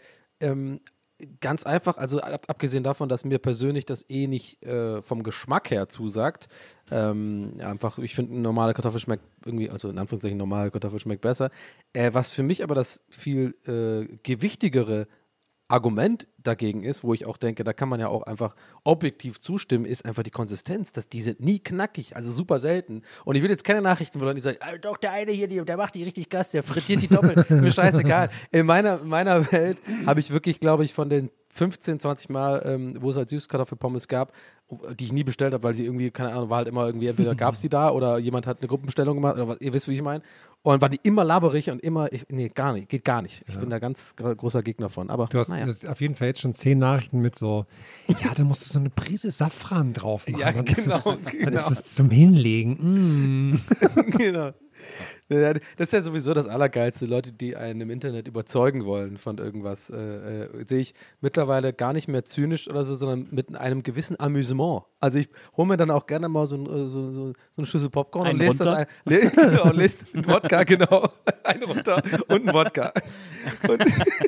ganz einfach, also abgesehen davon, dass mir persönlich das nicht vom Geschmack her zusagt, einfach, ich finde, eine normale Kartoffel schmeckt irgendwie, also in Anführungszeichen normale Kartoffel schmeckt besser. Was für mich aber das viel gewichtigere Argument dagegen ist, wo ich auch denke, da kann man ja auch einfach objektiv zustimmen, ist einfach die Konsistenz, dass die sind nie knackig, also super selten. Und ich will jetzt keine Nachrichten, wo Leute sagen, doch, der eine hier, der macht die richtig Gas, der frittiert die doppelt, ist mir scheißegal. In meiner Welt habe ich wirklich, glaube ich, von den 15, 20 Mal, wo es halt Süßkartoffelpommes gab, die ich nie bestellt habe, weil sie irgendwie, keine Ahnung, war halt immer irgendwie, entweder gab es die da oder jemand hat eine Gruppenbestellung gemacht oder was, ihr wisst, wie ich meine. Und waren die immer laberig und immer, nee, gar nicht, geht gar nicht. Ich bin da ganz großer Gegner von, aber Du hast das auf jeden Fall jetzt schon 10 Nachrichten mit so, ja, da musst du so eine Prise Safran drauf machen. Ja, dann genau. Dann ist es zum Hinlegen. Genau. Ja, das ist ja sowieso das Allergeilste. Leute, die einen im Internet überzeugen wollen von irgendwas, sehe ich mittlerweile gar nicht mehr zynisch oder so, sondern mit einem gewissen Amüsement. Also ich hole mir dann auch gerne mal so eine Schüssel Popcorn und lese das und lese einen Wodka, genau. Einen runter und einen Wodka. Und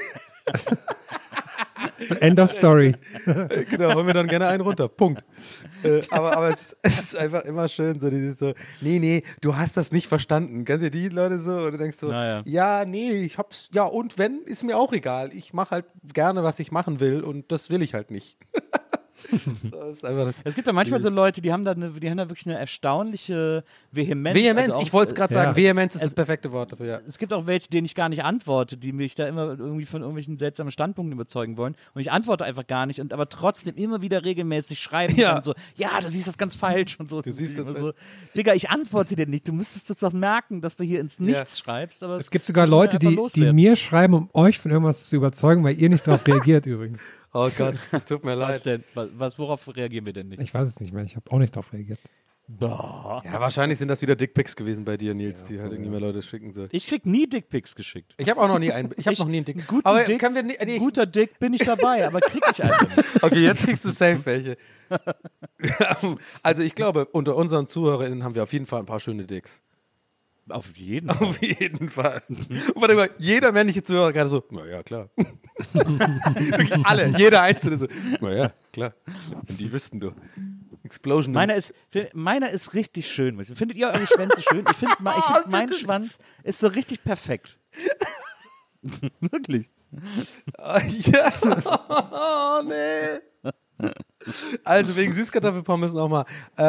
End of Story. genau, hol mir dann gerne einen runter. Punkt. Aber es ist einfach immer schön, so dieses so, nee, du hast das nicht verstanden. Kennst du die Leute so? Und du denkst so, ja, nee, ich hab's, ja, und wenn, ist mir auch egal. Ich mache halt gerne, was ich machen will und das will ich halt nicht. Das ist einfach das. Es gibt ja manchmal so Leute, die haben da wirklich eine erstaunliche Vehemenz. Vehemenz, also auch, ich wollte es gerade sagen, Vehemenz ist es- das perfekte Wort dafür, ja. Es gibt auch welche, denen ich gar nicht antworte, die mich da immer irgendwie von irgendwelchen seltsamen Standpunkten überzeugen wollen. Und ich antworte einfach gar nicht, aber trotzdem immer wieder regelmäßig schreiben Ja. und so, ja, du siehst das ganz falsch und so. Du siehst das so, Digga, ich antworte dir nicht. Du müsstest jetzt doch merken, dass du hier ins Nichts schreibst. Aber Es gibt sogar das muss man Leute, einfach die loswerden. mir schreiben, um euch von irgendwas zu überzeugen, weil ihr nicht darauf reagiert übrigens. Oh Gott, es tut mir Was leid. denn? Worauf reagieren wir denn nicht? Ich weiß es nicht mehr. Ich habe auch nicht darauf reagiert. Boah. Ja, wahrscheinlich sind das wieder Dickpics gewesen bei dir, Nils, die halt irgendwie mehr Leute schicken soll. Ich krieg nie Dickpics geschickt. Ich habe auch noch nie einen. Ich habe noch nie einen Dick. Einen guten Aber Dick, können wir nee, guter Dick bin ich dabei, aber krieg ich einfach nicht. Okay, jetzt kriegst du safe welche. Also ich glaube, unter unseren ZuhörerInnen haben wir auf jeden Fall ein paar schöne Dicks. Auf jeden Fall. Auf jeden Fall. Und warte mal, jeder männliche Zuhörer gerade so, naja, klar. Wirklich alle, jeder Einzelne so, naja, klar. Und die wüssten du. Explosion. Meiner ist richtig schön. Findet ihr eure Schwänze schön? Ich finde, mein Schwanz ist so richtig perfekt. Wirklich. Ja. Oh, nee. Also wegen Süßkartoffelpommes nochmal.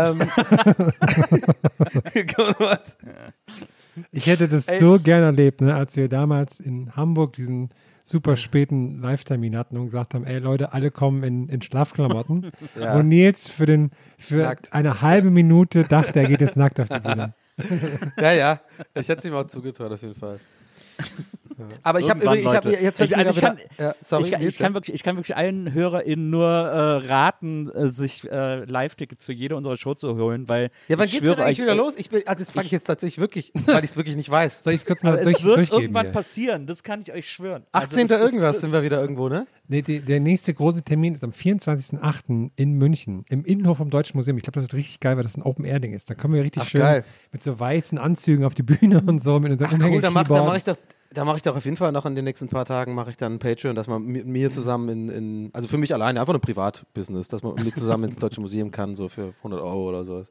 Ich hätte das so gern erlebt, ne, als wir damals in Hamburg diesen super späten Live-Termin hatten und gesagt haben, ey Leute, alle kommen in Schlafklamotten. Ja. Und Nils für Nackt. eine halbe Minute dachte, er geht jetzt nackt auf die Bühne. Ja, ich hätte es ihm auch zugetraut, auf jeden Fall. Aber ich habe Irgendwann, jetzt Leute. fällt mir wieder, ja, sorry, Ich kann wirklich allen HörerInnen nur raten, sich Live-Tickets für jede unserer Show zu holen, weil ja, wann ich geht's denn schwöre eigentlich euch, wieder los? Das frage ich jetzt tatsächlich wirklich, weil ich es wirklich nicht weiß. Soll ich es kurz mal aber es wird durchgeben irgendwann hier? passieren, das kann ich euch schwören. 18. Also, irgendwas sind wir wieder irgendwo, ne? Nee, der nächste große Termin ist am 24.08. in München, im Innenhof vom Deutschen Museum. Ich glaube, das wird richtig geil, weil das ein Open-Air-Ding ist. Da können wir richtig Ach, schön geil. mit so weißen Anzügen auf die Bühne und so, mit unserem Cool, da mache Umhänge-Keyboard. ich doch auf jeden Fall noch in den nächsten paar Tagen mache ich dann ein Patreon, dass man mit mir zusammen also für mich alleine, einfach ein Privatbusiness, dass man mit mir zusammen ins Deutsche Museum kann, so für 100 € oder so.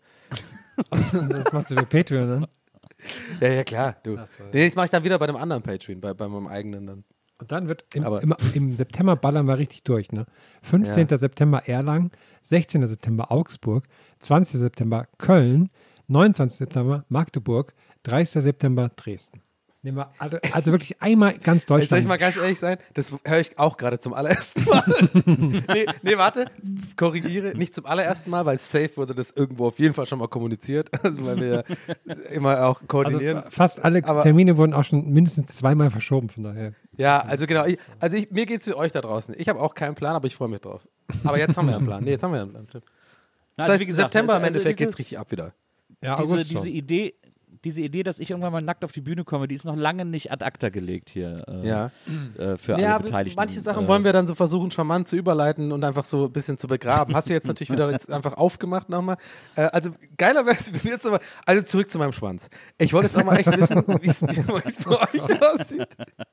Das machst du für Patreon, ne? Ja, klar, du. Nee, das mache ich dann wieder bei dem anderen Patreon, bei meinem eigenen dann. Und dann wird Aber- im September ballern wir richtig durch, ne? 15. September Erlangen, 16. September Augsburg, 20. September Köln, 29. September Magdeburg, 30. September Dresden. Nehmen wir also wirklich einmal ganz Jetzt soll Deutschland. ich mal ganz ehrlich sein, das höre ich auch gerade zum allerersten Mal. nee, warte, korrigiere, nicht zum allerersten Mal, weil safe wurde das irgendwo auf jeden Fall schon mal kommuniziert, also weil wir immer auch koordinieren. Also fast alle Aber- Termine wurden auch schon mindestens zweimal verschoben, von daher. Ja, also genau, mir geht's für euch da draußen. Ich habe auch keinen Plan, aber ich freue mich drauf. Aber jetzt haben wir einen Plan. Nee, jetzt haben wir einen Plan. Das Also, heißt, wie gesagt, September im also Endeffekt diese- geht's richtig ab wieder. Ja, August diese schon. Idee, dass ich irgendwann mal nackt auf die Bühne komme, die ist noch lange nicht ad acta gelegt hier Ja. für alle Beteiligten. Manche Sachen wollen wir dann so versuchen, charmant zu überleiten und einfach so ein bisschen zu begraben. Hast du jetzt natürlich wieder jetzt einfach aufgemacht nochmal. Also geiler wäre es, wenn jetzt aber. Also zurück zu meinem Schwanz. Ich wollte jetzt auch mal echt wissen, wie es bei euch aussieht.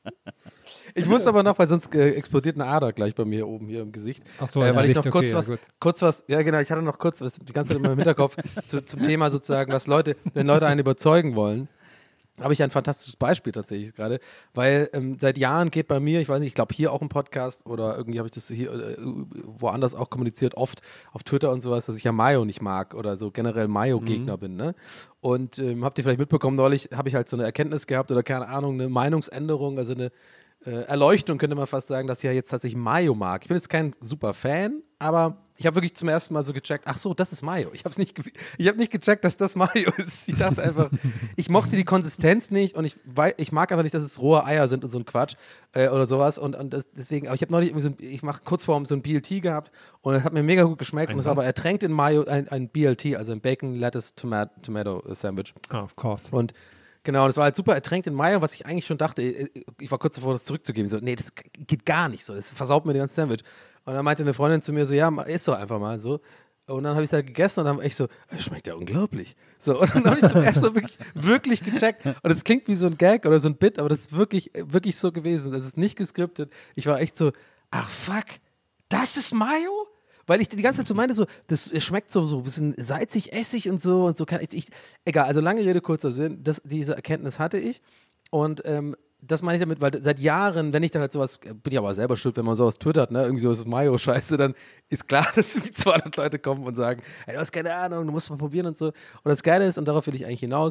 Ich muss aber noch, weil sonst explodiert eine Ader gleich bei mir oben hier im Gesicht. Ach so, weil ja, ich noch Licht, kurz okay, was, ja, gut. ja genau, ich hatte noch kurz was die ganze Zeit in meinem Hinterkopf zum Thema sozusagen, wenn Leute einen überzeugen wollen. Habe ich ein fantastisches Beispiel tatsächlich gerade, weil seit Jahren geht bei mir, ich weiß nicht, ich glaube hier auch im Podcast oder irgendwie habe ich das hier woanders auch kommuniziert, oft auf Twitter und sowas, dass ich ja Mayo nicht mag oder so generell Mayo-Gegner bin, ne? Und habt ihr vielleicht mitbekommen, neulich habe ich halt so eine Erkenntnis gehabt oder keine Ahnung, eine Meinungsänderung, also eine Erleuchtung könnte man fast sagen, dass ich ja jetzt tatsächlich Mayo mag. Ich bin jetzt kein super Fan, aber ich habe wirklich zum ersten Mal so gecheckt, ach so, das ist Mayo. Ich habe nicht gecheckt, dass das Mayo ist. Ich dachte einfach, ich mochte die Konsistenz nicht und ich mag einfach nicht, dass es rohe Eier sind und so ein Quatsch oder sowas und deswegen, aber ich habe neulich ich mache kurz vorm so ein BLT gehabt und es hat mir mega gut geschmeckt und es war aber ertränkt in Mayo, ein BLT, also ein Bacon Lettuce Tomato Sandwich. Ah, of course. Und genau, das war halt super ertränkt in Mayo, was ich eigentlich schon dachte, ich war kurz davor, das zurückzugeben. So, nee, das geht gar nicht so, das versaut mir den ganzen Sandwich. Und dann meinte eine Freundin zu mir so, ja, isst doch einfach mal so. Und dann habe ich es halt gegessen und dann war ich so, es schmeckt ja unglaublich. So, und dann habe ich zum ersten Mal wirklich gecheckt. Und es klingt wie so ein Gag oder so ein Bit, aber das ist wirklich so gewesen. Das ist nicht geskriptet. Ich war echt so, ach fuck, das ist Mayo? Weil ich die ganze Zeit so meinte, so, das schmeckt so ein bisschen salzig, essig und so. Egal, also lange Rede, kurzer Sinn, diese Erkenntnis hatte ich. Und das meine ich damit, weil seit Jahren, wenn ich dann halt sowas, bin ich aber selber schuld, wenn man sowas twittert, ne, irgendwie sowas Mayo-Scheiße, dann ist klar, dass wie 200 Leute kommen und sagen, hey, du hast keine Ahnung, du musst mal probieren und so. Und das Geile ist, und darauf will ich eigentlich hinaus,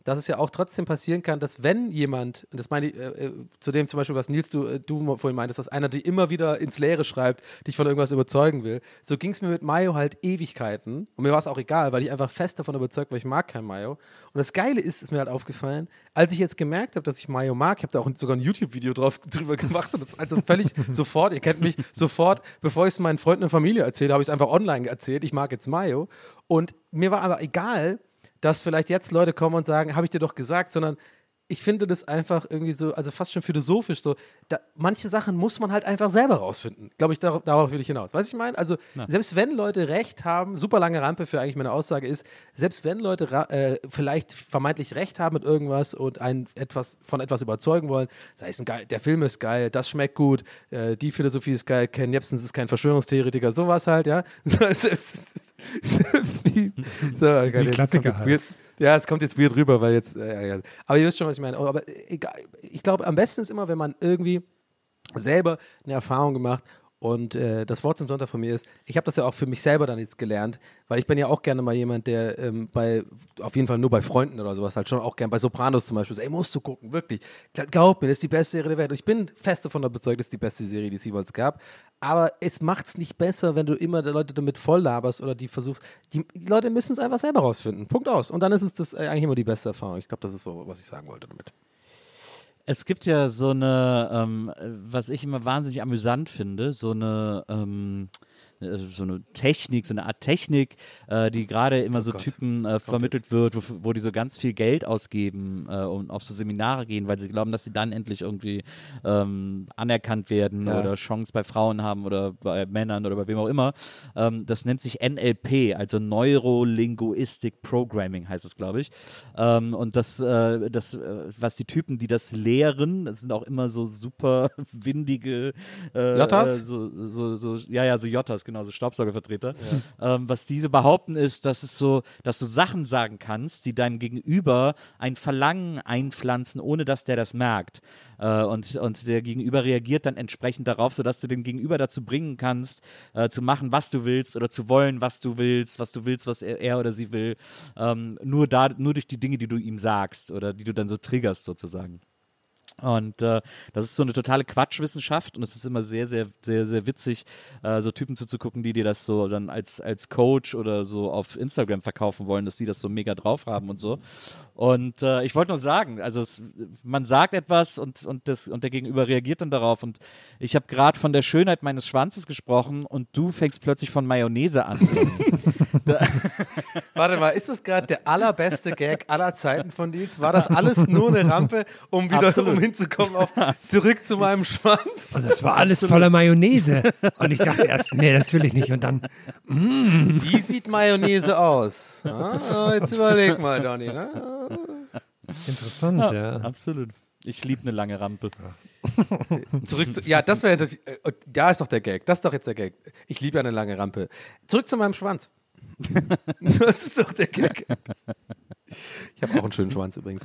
dass es ja auch trotzdem passieren kann, dass wenn jemand, und das meine ich, zu dem zum Beispiel, was Nils, du vorhin meintest, dass einer die immer wieder ins Leere schreibt, dich von irgendwas überzeugen will, so ging es mir mit Mayo halt Ewigkeiten und mir war es auch egal, weil ich einfach fest davon überzeugt war, ich mag kein Mayo. Und das Geile ist mir halt aufgefallen, als ich jetzt gemerkt habe, dass ich Mayo mag, ich habe da auch sogar ein YouTube-Video drüber gemacht und das ist also völlig sofort, ihr kennt mich sofort, bevor ich es meinen Freunden und Familie erzähle, habe ich es einfach online erzählt, ich mag jetzt Mayo und mir war aber egal, dass vielleicht jetzt Leute kommen und sagen, habe ich dir doch gesagt, sondern ich finde das einfach irgendwie so, also fast schon philosophisch so, manche Sachen muss man halt einfach selber rausfinden. Glaube ich, darauf will ich hinaus. Weißt du, ich meine? Also selbst wenn Leute Recht haben, super lange Rampe für eigentlich meine Aussage ist, selbst wenn Leute vielleicht vermeintlich Recht haben mit irgendwas und einen von etwas überzeugen wollen, sei es der Film ist geil, das schmeckt gut, die Philosophie ist geil, Ken Jebsen ist kein Verschwörungstheoretiker, sowas halt, ja. Selbst wie Klassiker halt. Ja, es kommt jetzt weird rüber, weil jetzt, aber ihr wisst schon, was ich meine. Aber egal, ich glaube, am besten ist immer, wenn man irgendwie selber eine Erfahrung gemacht und das Wort zum Sonntag von mir ist, ich habe das ja auch für mich selber dann jetzt gelernt, weil ich bin ja auch gerne mal jemand, der auf jeden Fall nur bei Freunden oder sowas halt schon auch gerne, bei Sopranos zum Beispiel, ey, musst du gucken, wirklich. Glaub mir, das ist die beste Serie der Welt. Und ich bin fest davon überzeugt, das ist die beste Serie, die es jemals gab. Aber es macht es nicht besser, wenn du immer die Leute damit voll laberst oder die versuchst. Die Leute müssen es einfach selber rausfinden. Punkt aus. Und dann ist es das eigentlich immer die beste Erfahrung. Ich glaube, das ist so, was ich sagen wollte damit. Es gibt ja so eine, was ich immer wahnsinnig amüsant finde, so eine Technik, so eine Art Technik, die gerade immer so Typen vermittelt wird, wo die so ganz viel Geld ausgeben und auf so Seminare gehen, weil sie glauben, dass sie dann endlich irgendwie anerkannt werden oder Chance bei Frauen haben oder bei Männern oder bei wem auch immer. Das nennt sich NLP, also Neurolinguistic Programming heißt es, glaube ich. Und das, was die Typen, die das lehren, das sind auch immer so super windige Jottas? so Jottas, genau, so Staubsaugervertreter. Ja. Was diese behaupten ist, dass du Sachen sagen kannst, die deinem Gegenüber ein Verlangen einpflanzen, ohne dass der das merkt. Und der Gegenüber reagiert dann entsprechend darauf, sodass du den Gegenüber dazu bringen kannst, zu machen, was du willst oder zu wollen, was du willst, was er oder sie will. Nur durch die Dinge, die du ihm sagst oder die du dann so triggerst sozusagen. Und das ist so eine totale Quatschwissenschaft und es ist immer sehr, sehr, sehr, sehr witzig, so Typen zuzugucken, die dir das so dann als Coach oder so auf Instagram verkaufen wollen, dass sie das so mega drauf haben und so. Und ich wollte nur sagen, also man sagt etwas und der Gegenüber reagiert dann darauf. Und ich habe gerade von der Schönheit meines Schwanzes gesprochen und du fängst plötzlich von Mayonnaise an. Warte mal, ist das gerade der allerbeste Gag aller Zeiten von Nils? War das alles nur eine Rampe, um hinzukommen zurück zu meinem Schwanz? Und das war alles voller Mayonnaise. Und ich dachte erst, nee, das will ich nicht. Und dann, Wie sieht Mayonnaise aus? Jetzt überleg mal, Donny. Ne? Interessant, ja. Absolut. Ich liebe eine lange Rampe. Das wäre natürlich, da ist doch der Gag. Das ist doch jetzt der Gag. Ich liebe eine lange Rampe. Zurück zu meinem Schwanz. Das ist doch der Gag. Ich habe auch einen schönen Schwanz übrigens.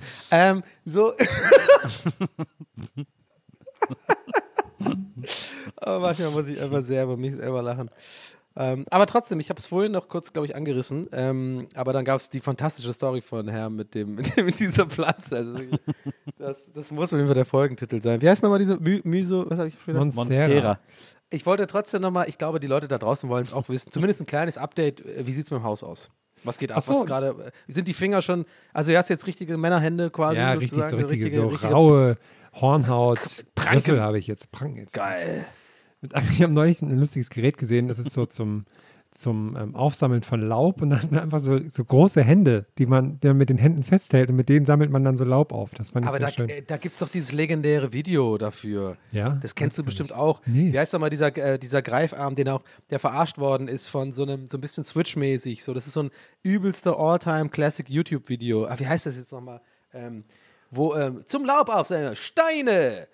Aber manchmal muss ich einfach sehr über mich selber lachen. Aber trotzdem, ich habe es vorhin noch kurz, glaube ich, angerissen. Aber dann gab es die fantastische Story von Herrn mit dieser Pflanze. Also das muss auf jeden Fall der Folgentitel sein. Wie heißt nochmal diese was habe ich schon Monstera. Ich wollte trotzdem nochmal, ich glaube, die Leute da draußen wollen es auch wissen, zumindest ein kleines Update, wie sieht es mit dem Haus aus? Was geht ab? Ach so. Was gerade, sind die Finger schon, also du hast jetzt richtige Männerhände quasi Ja, sozusagen. richtige raue Hornhaut. Pranken habe ich jetzt. Pranken jetzt. Geil. Ich habe neulich ein lustiges Gerät gesehen, das ist so zum Aufsammeln von Laub und dann einfach so große Hände, die man mit den Händen festhält und mit denen sammelt man dann so Laub auf. Das fand ich Aber sehr schön. Da gibt es doch dieses legendäre Video dafür. Ja? Das kennst du bestimmt auch. Nee. Wie heißt doch mal dieser Greifarm, der verarscht worden ist von so ein bisschen Switch-mäßig. So, das ist so ein übelster All-Time-Classic-YouTube-Video. Wie heißt das jetzt nochmal? Wo zum Laub aufsammeln, Steine,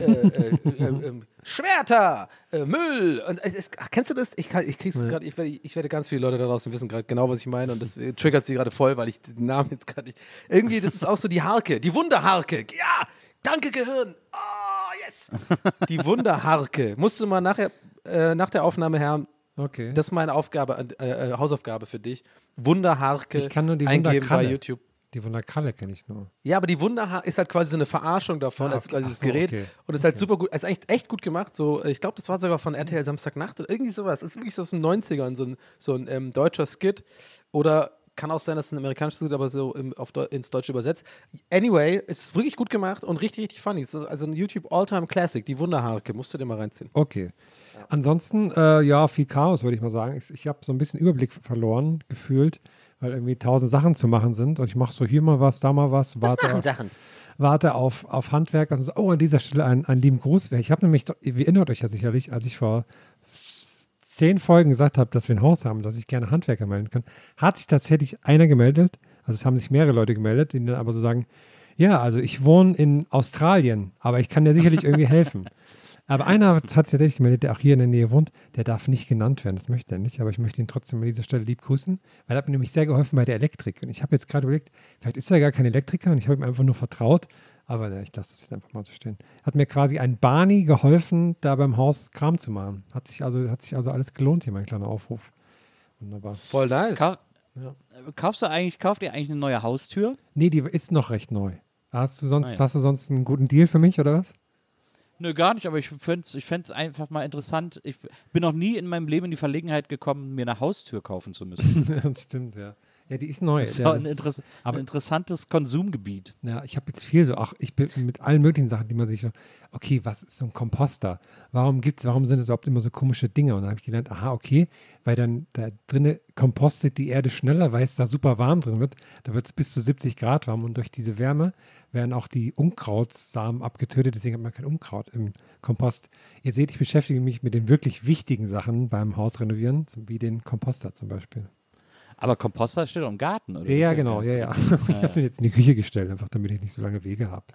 Schwerter, Müll. Und kennst du das? Ich krieg's es gerade. Ich werde ganz viele Leute da draußen wissen gerade genau, was ich meine. Und das triggert sie gerade voll, weil ich den Namen jetzt gerade nicht. Irgendwie, das ist auch so die Harke, die Wunderharke. Ja, danke Gehirn. Oh, yes. Die Wunderharke. Musst du mal nach der Aufnahme, Herr. Okay. Das ist meine Hausaufgabe für dich. Wunderharke Ich kann nur die eingeben bei Wunderkralle. YouTube. Die Wunderkralle kenne ich nur. Ja, aber die Wunderhaar ist halt quasi so eine Verarschung davon, Ah, als quasi ach das so, Gerät. okay. Und ist halt super gut, ist eigentlich echt gut gemacht. So, ich glaube, das war sogar von RTL Samstagnacht oder irgendwie sowas. Das ist wirklich so aus den 90ern, so ein deutscher Skit. Oder kann auch sein, dass es ein amerikanisches Skit, aber so ins Deutsche übersetzt. Anyway, es ist wirklich gut gemacht und richtig, richtig funny. Es ist also ein YouTube Alltime Classic, die Wunderhaarke. Musst du dir mal reinziehen. Okay. Ansonsten, viel Chaos, würde ich mal sagen. Ich habe so ein bisschen Überblick verloren, gefühlt, weil irgendwie 1000 Sachen zu machen sind. Und ich mache so hier mal was, da mal was. Warte auf Handwerk. Also, an dieser Stelle einen lieben Gruß. Ich habe nämlich, ihr erinnert euch ja sicherlich, als ich vor 10 Folgen gesagt habe, dass wir ein Haus haben, dass ich gerne Handwerker melden kann, hat sich tatsächlich einer gemeldet. Also es haben sich mehrere Leute gemeldet, die dann aber so sagen, ja, also ich wohne in Australien, aber ich kann dir sicherlich irgendwie helfen. Aber einer hat sich tatsächlich gemeldet, der auch hier in der Nähe wohnt, der darf nicht genannt werden, das möchte er nicht, aber ich möchte ihn trotzdem an dieser Stelle lieb grüßen, weil er hat mir nämlich sehr geholfen bei der Elektrik. Und ich habe jetzt gerade überlegt, vielleicht ist er gar kein Elektriker und ich habe ihm einfach nur vertraut, aber ich lasse das jetzt einfach mal so stehen. Hat mir quasi ein Barney geholfen, da beim Haus Kram zu machen. Hat sich also alles gelohnt hier, mein kleiner Aufruf. Wunderbar. Voll nice. Kauft ihr eigentlich eine neue Haustür? Nee, die ist noch recht neu. Hast du sonst einen guten Deal für mich, oder was? Nö, gar nicht, aber ich fänd's einfach mal interessant. Ich bin noch nie in meinem Leben in die Verlegenheit gekommen, mir eine Haustür kaufen zu müssen. Das stimmt, ja. Ja, die ist neu. Das ist Ja, auch ein interessantes Konsumgebiet. Ja, ich habe jetzt viel so, ich bin mit allen möglichen Sachen, die man sich so, okay, was ist so ein Komposter? Warum sind es überhaupt immer so komische Dinge? Und dann habe ich gelernt, aha, okay, weil dann da drinnen kompostet die Erde schneller, weil es da super warm drin wird. Da wird es bis zu 70 Grad warm und durch diese Wärme werden auch die Unkrautsamen abgetötet, deswegen hat man kein Unkraut im Kompost. Ihr seht, ich beschäftige mich mit den wirklich wichtigen Sachen beim Haus renovieren, wie den Komposter zum Beispiel. Aber Komposter steht doch im Garten, oder? Ja, genau, ja. Ich habe den jetzt in die Küche gestellt, einfach damit ich nicht so lange Wege habe.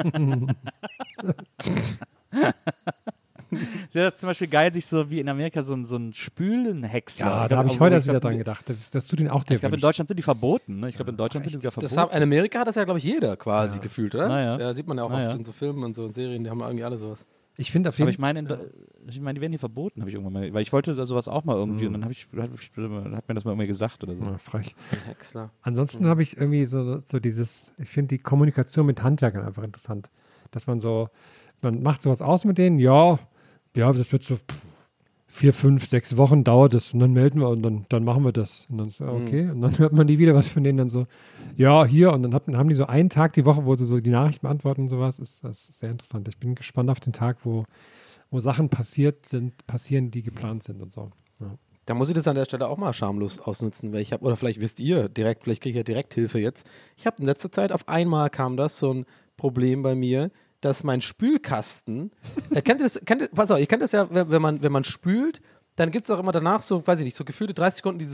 Ist ja zum Beispiel geil, sich so wie in Amerika so ein Spülenhäcksler. Ja, da habe ich heute erst wieder dran gedacht, dass du den auch dir Ich glaube, in Deutschland sind die verboten. Ne? Ich glaube, in Deutschland sind die sogar verboten. In Amerika hat das ja, glaube ich, jeder quasi gefühlt, oder? Naja. Ja, sieht man ja auch oft in so Filmen und so in Serien, die haben irgendwie alle sowas. Ich finde auf Aber jeden Fall. Ich meine, die werden hier verboten, habe ich irgendwann mal. Weil ich wollte sowas auch mal irgendwie und dann hat mir das mal irgendwie gesagt oder so. Ja, frech. Häcksler. Ansonsten habe ich irgendwie so dieses, ich finde die Kommunikation mit Handwerkern einfach interessant. Dass man macht sowas aus mit denen, ja, das wird so 4, 5, 6 Wochen dauert es und dann melden wir und dann machen wir das. Und dann so, okay. Und dann hört man die wieder was von denen dann so, ja, hier. Und dann haben die so einen Tag die Woche, wo sie so die Nachrichten beantworten und sowas. Das ist sehr interessant. Ich bin gespannt auf den Tag, wo Sachen passieren, die geplant sind und so. Ja. Da muss ich das an der Stelle auch mal schamlos ausnutzen, weil oder vielleicht wisst ihr direkt, vielleicht kriege ich ja direkt Hilfe jetzt. Ich habe in letzter Zeit auf einmal kam das so ein Problem bei mir, dass mein Spülkasten, pass auf, ich kennt das ja, wenn man spült, dann gibt es auch immer danach so, weiß ich nicht, so gefühlte 30 Sekunden dieses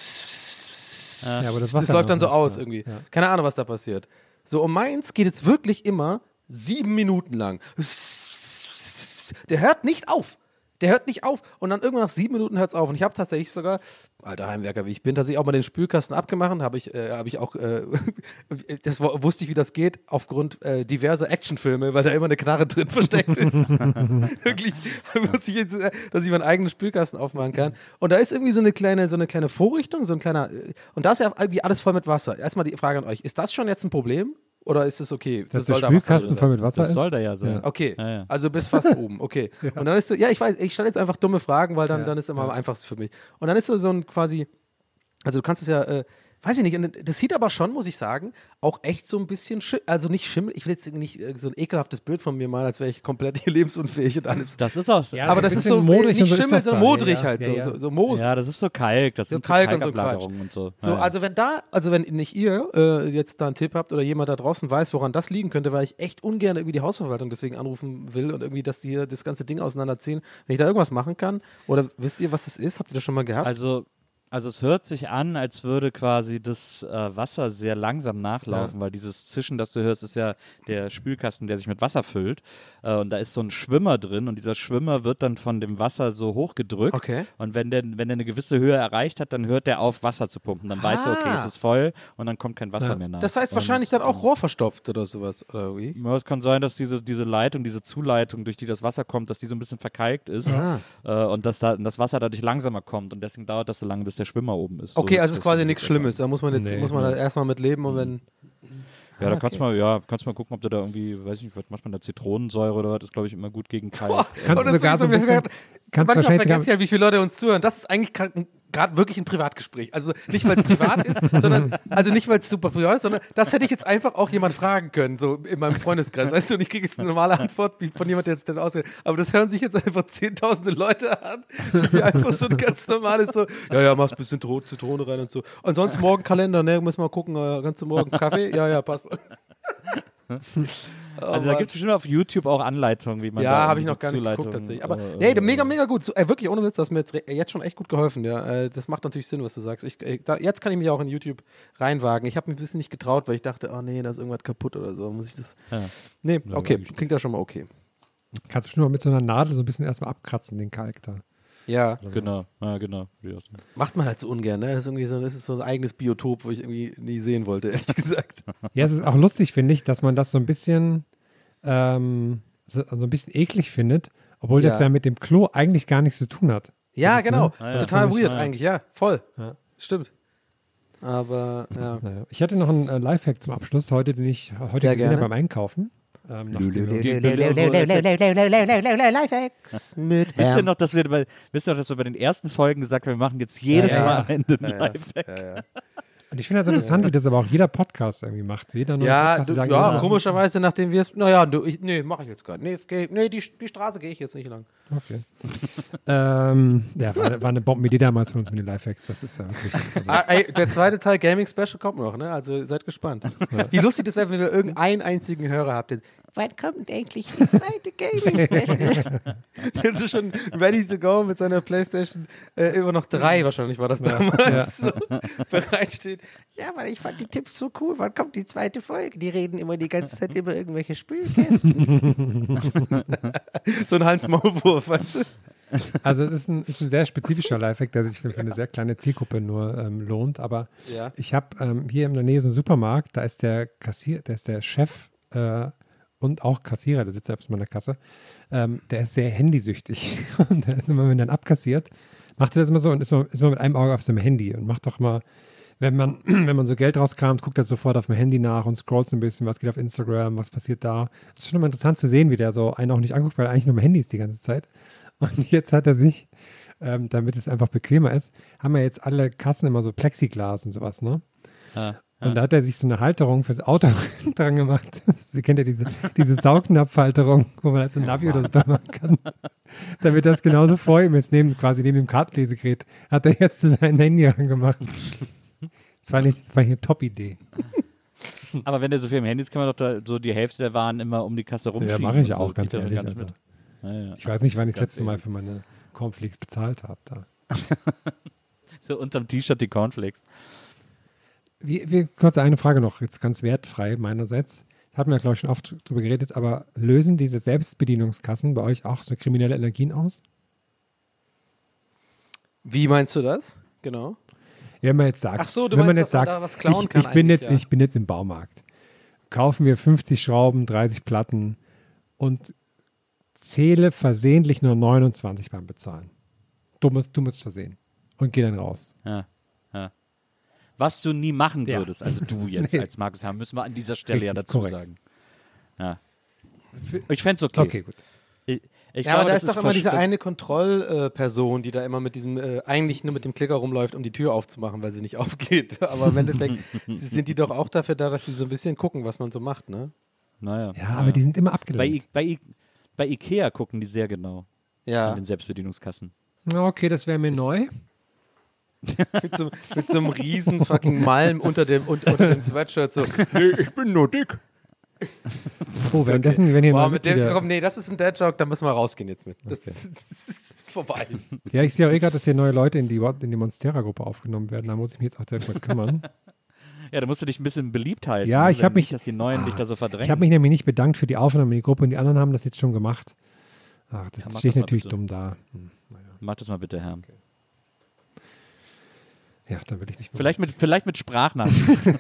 Ja, aber das Wasser läuft dann so läuft, aus ja. irgendwie. Ja. Keine Ahnung, was da passiert. So, und meins geht jetzt wirklich immer 7 Minuten lang. Der hört nicht auf. Und dann irgendwann nach 7 Minuten hört es auf. Und ich habe tatsächlich sogar, alter Heimwerker wie ich bin, tatsächlich auch mal den Spülkasten abgemacht. Hab ich auch, wusste ich, wie das geht, aufgrund diverser Actionfilme, weil da immer eine Knarre drin versteckt ist. Wirklich, wusste ich jetzt, dass ich meinen eigenen Spülkasten aufmachen kann. Und da ist irgendwie so eine kleine Vorrichtung, so ein kleiner, und da ist ja irgendwie alles voll mit Wasser. Erstmal die Frage an euch, ist das schon jetzt ein Problem? Oder ist es okay? Dass der Spülkasten voll mit Wasser Das ist? soll da ja sein. Ja. Okay, Ja. also bis fast oben, okay. Und dann ist so, ja, ich weiß, ich stelle jetzt einfach dumme Fragen, weil dann ist immer am einfachsten für mich. Und dann ist so ein quasi, also du kannst es ja, weiß ich nicht, und das sieht aber schon, muss ich sagen, auch echt so ein bisschen, also nicht Schimmel, ich will jetzt nicht so ein ekelhaftes Bild von mir malen, als wäre ich komplett hier lebensunfähig und alles. Das ist auch. Ja, Aber das ist so modrig nicht und so ist Schimmel, das sondern da. modrig Ja, halt, ja. so Moos. Ja, das ist so Kalk. Das sind Kalk und so Kalkablagerungen und so. So, Ja. also wenn nicht ihr jetzt da einen Tipp habt oder jemand da draußen weiß, woran das liegen könnte, weil ich echt ungern irgendwie die Hausverwaltung deswegen anrufen will und irgendwie, dass die hier das ganze Ding auseinanderziehen, wenn ich da irgendwas machen kann. Oder wisst ihr, was es ist? Habt ihr das schon mal gehabt? Also es hört sich an, als würde quasi das Wasser sehr langsam nachlaufen, weil dieses Zischen, das du hörst, ist ja der Spülkasten, der sich mit Wasser füllt. Und da ist so ein Schwimmer drin und dieser Schwimmer wird dann von dem Wasser so hochgedrückt. Okay. Und wenn der eine gewisse Höhe erreicht hat, dann hört der auf, Wasser zu pumpen. Dann weiß er, okay, jetzt ist voll und dann kommt kein Wasser mehr nach. Das heißt wahrscheinlich dann auch rohrverstopft oder sowas, oder wie? Ja, es kann sein, dass diese Leitung, diese Zuleitung, durch die das Wasser kommt, dass die so ein bisschen verkalkt ist und dass das Wasser dadurch langsamer kommt und deswegen dauert das so lange, bis der Schwimmer oben ist. Okay, So, also es ist quasi das nichts Schlimmes. Da muss man da erstmal mit leben und wenn. Ja, da kannst du mal gucken, ob du da irgendwie, weiß ich nicht, was macht man da, Zitronensäure oder was, das ist, glaube ich, immer gut gegen Kalk. Kannst du sogar so ein bisschen, Manchmal vergesse ich ja, wie viele Leute uns zuhören. Das ist eigentlich gerade wirklich ein Privatgespräch. Also nicht, weil es privat ist, sondern, also nicht, weil es super privat ist, sondern das hätte ich jetzt einfach auch jemand fragen können, so in meinem Freundeskreis. Weißt du, und ich kriege jetzt eine normale Antwort wie von jemandem, der jetzt aussieht. Aber das hören sich jetzt einfach 10.000 Leute an, die einfach so ein ganz normales so, ja, machst ein bisschen Zitrone rein und so. Ansonsten morgen Kalender, ne, müssen wir mal gucken, kannst du morgen Kaffee? Ja, passt. Also da gibt es bestimmt auf YouTube auch Anleitungen, wie man ja, habe ich noch gar nicht geguckt tatsächlich. Aber nee, mega gut. So, wirklich, ohne Witz, du hast mir jetzt schon echt gut geholfen. Ja. Das macht natürlich Sinn, was du sagst. Jetzt kann ich mich auch in YouTube reinwagen. Ich habe mich ein bisschen nicht getraut, weil ich dachte, oh nee, da ist irgendwas kaputt oder so. Muss ich das... Ja. Nee, okay, klingt ja schon mal okay. Kannst du bestimmt mal mit so einer Nadel so ein bisschen erstmal abkratzen, den Kalk da. Ja. Genau. Macht man halt so ungern, ne? Das ist irgendwie so, das ist so ein eigenes Biotop, wo ich irgendwie nie sehen wollte, ehrlich gesagt. Ja, es ist auch lustig, finde ich, dass man das so ein bisschen so ein bisschen eklig findet, obwohl das ja mit dem Klo eigentlich gar nichts zu tun hat. Ja, ist, genau. Ne? Total weird eigentlich, ja, voll. Ja. Stimmt. Aber, ja. Naja. Ich hatte noch einen Lifehack zum Abschluss heute, den ich heute gesehen habe beim Einkaufen. Lifehacks mit Wisst ihr noch, dass wir bei den ersten Folgen gesagt haben, wir machen jetzt jedes Mal am Ende einen Lifehack. Und ich finde das interessant, wie das aber auch jeder Podcast irgendwie macht. Jeder neue Podcast, sagen, komischerweise, nachdem wir es, mache ich jetzt gar nicht. Nee, die Straße gehe ich jetzt nicht lang. Okay. War eine Bombenidee damals von uns mit den Lifehacks. Das ist ja wirklich... Der zweite Teil Gaming Special kommt noch, ne? Also seid gespannt. Wie lustig das wäre, wenn ihr irgendeinen einzigen Hörer habt, der wann kommt endlich die zweite Gaming-Special? der ist schon ready to go mit seiner Playstation, immer noch 3 wahrscheinlich war das damals, so, bereitsteht. Ja, weil ich fand die Tipps so cool. Wann kommt die zweite Folge? Die reden immer die ganze Zeit über irgendwelche Spülkästen. So ein Hals-Maulwurf, weißt du? Also es ist ein sehr spezifischer Lifehack, der sich für eine sehr kleine Zielgruppe nur lohnt. Aber ich habe hier in der Nähe so einen Supermarkt, da ist der Chef und auch Kassierer, der sitzt auf meiner Kasse, der ist sehr handysüchtig. Und der ist immer, wenn er dann abkassiert, macht er das immer so und ist mal mit einem Auge auf seinem Handy und macht doch mal, wenn man so Geld rauskramt, guckt er sofort auf dem Handy nach und scrollt so ein bisschen, was geht auf Instagram, was passiert da. Das ist schon immer interessant zu sehen, wie der so einen auch nicht anguckt, weil er eigentlich nur am Handy ist die ganze Zeit. Und jetzt hat er sich, damit es einfach bequemer ist, haben ja jetzt alle Kassen immer so Plexiglas und sowas, ne? Und da hat er sich so eine Halterung fürs Auto dran gemacht. Sie kennt ja diese Saugnapfhalterung, wo man halt so ein Navi oder so dran machen kann. Damit das genauso vor ihm ist, neben dem Kartenlesegerät, hat er jetzt sein Handy angemacht. Das war eine Top-Idee. Aber wenn der so viel im Handy ist, kann man doch da so die Hälfte der Waren immer um die Kasse rumschieben. Ja, mache ich auch, so. ganz ehrlich. Also. Ich weiß nicht, wann ich das letzte Mal für meine Cornflakes bezahlt habe. Da. So unterm T-Shirt die Cornflakes. Kurz eine Frage noch, jetzt ganz wertfrei meinerseits. Hatten wir, glaube ich, schon oft drüber geredet, aber lösen diese Selbstbedienungskassen bei euch auch so kriminelle Energien aus? Wie meinst du das? Genau. Ja, wenn man jetzt sagt, ach so, du meinst, dass man da was klauen kann ich bin jetzt im Baumarkt. Kaufen wir 50 Schrauben, 30 Platten und zähle versehentlich nur 29 beim Bezahlen. Du musst das sehen. Und geh dann raus. Ja. Was du nie machen würdest, also du jetzt als Markus Herr, müssen wir an dieser Stelle Richtig, dazu korrekt. sagen. Ja. Ich fände es okay. Okay, gut. Ich ja, glaube, aber da ist doch immer diese eine Kontrollperson, die da immer mit diesem, eigentlich nur mit dem Klicker rumläuft, um die Tür aufzumachen, weil sie nicht aufgeht. Aber im Endeffekt sind die doch auch dafür da, dass sie so ein bisschen gucken, was man so macht, ne? Naja. Ja, aber die sind immer abgelenkt. Bei Ikea gucken die sehr genau an den Selbstbedienungskassen. Okay, das wäre mir neu. mit so einem riesen fucking Malm unter dem Sweatshirt so, nee, ich bin nur dick. Oh, währenddessen, wenn ihr mal das ist ein Dad-Joke, da müssen wir rausgehen jetzt mit. Das ist vorbei. Ja, ich sehe auch gerade, dass hier neue Leute in die Monstera-Gruppe aufgenommen werden. Da muss ich mich jetzt auch direkt mal kümmern. Ja, da musst du dich ein bisschen beliebt halten. Ja, ich habe mich, dass die Neuen dich da so verdrängen. Ich habe mich nämlich nicht bedankt für die Aufnahme in die Gruppe und die anderen haben das jetzt schon gemacht. Ach, das stehe ich natürlich dumm da. Mach das mal bitte, Herr. Okay. Ja, dann will ich mich vielleicht mit Sprachnachrichten.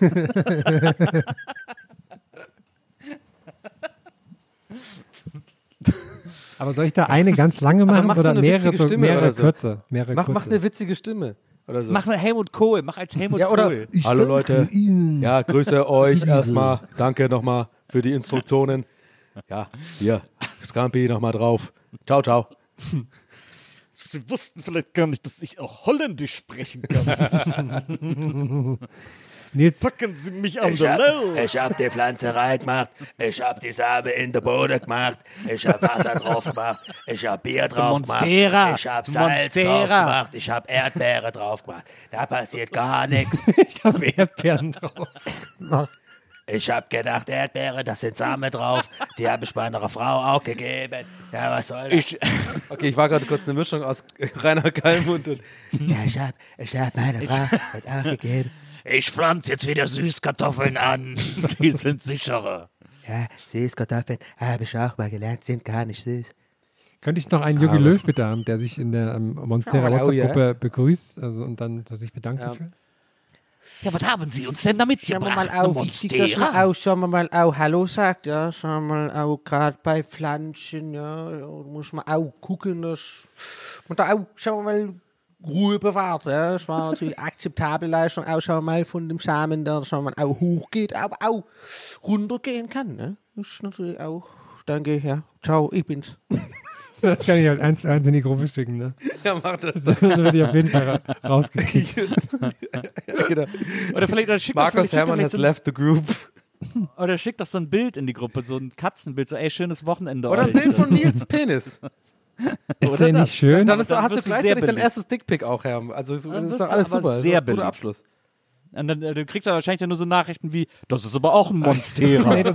Aber soll ich da eine ganz lange machen oder mehrere Stimme mehrere oder so? kürze? Mach eine witzige Stimme. Oder so. Mach mal Helmut Kohl, mach als Helmut Ja, oder Kohl. hallo Leute, ja, grüße euch erstmal, danke nochmal für die Instruktionen. Ja, hier, Scampi nochmal drauf. Ciao, ciao. Sie wussten vielleicht gar nicht, dass ich auch Holländisch sprechen kann. Nils, Packen Sie mich an der Lell. Ich hab die Pflanzerei gemacht, ich hab die Samen in der Boden gemacht, ich hab Wasser drauf gemacht, ich hab Bier drauf Monstera. gemacht, ich hab Salz drauf gemacht, ich hab Erdbeere drauf gemacht. Da passiert gar nichts. ich habe Erdbeeren drauf. Ich hab gedacht, Erdbeere, da sind Samen drauf, die habe ich meiner Frau auch gegeben. Ja, was soll das? Okay, ich war gerade kurz eine Mischung aus Rainer Kallmund und Ja, ich hab meiner Frau das auch gegeben. Ich pflanze jetzt wieder Süßkartoffeln an. Die sind sicherer. Ja, Süßkartoffeln habe ich auch mal gelernt, sind gar nicht süß. Könnte ich noch einen Jogi Löw bitte haben, der sich in der Monstera Oh, WhatsApp-Gruppe begrüßt und dann so sich bedankt dafür? Ja, was haben Sie uns denn da Schauen wir mitgebracht? mal auf, wie sieht das mal aus? Schauen wir mal auch Hallo sagt, ja. Schauen wir mal auch gerade bei Pflanzen, ja. Muss man auch gucken, dass man da auch, schauen wir mal, Ruhe bewahrt, ja. Das war natürlich akzeptable Leistung, auch schauen wir mal von dem Samen, der schauen wir mal auch hochgeht, aber auch runtergehen kann, ne. Das ist natürlich auch, danke, ja. Ciao, ich bin's. Das kann ich halt 1:1 in die Gruppe schicken, ne? ja, mach das. Dann wird die auf jeden Fall rausgekickt. Genau. Oder vielleicht schickt Markus Herrmann has left the group. Oder schickt doch so ein Bild in die Gruppe, so ein Katzenbild, so ey, schönes Wochenende. Oder ein euch. Bild von Nils Penis. Ist der nicht schön? Dann hast du wirst du sehr gleichzeitig dein beliebt. erstes Dickpick auch, Herr. Also das wirst ist du doch alles aber super. sehr Guter beliebt. Abschluss. Und dann du kriegst du wahrscheinlich dann nur so Nachrichten wie, das ist aber auch ein Monstera. Nee,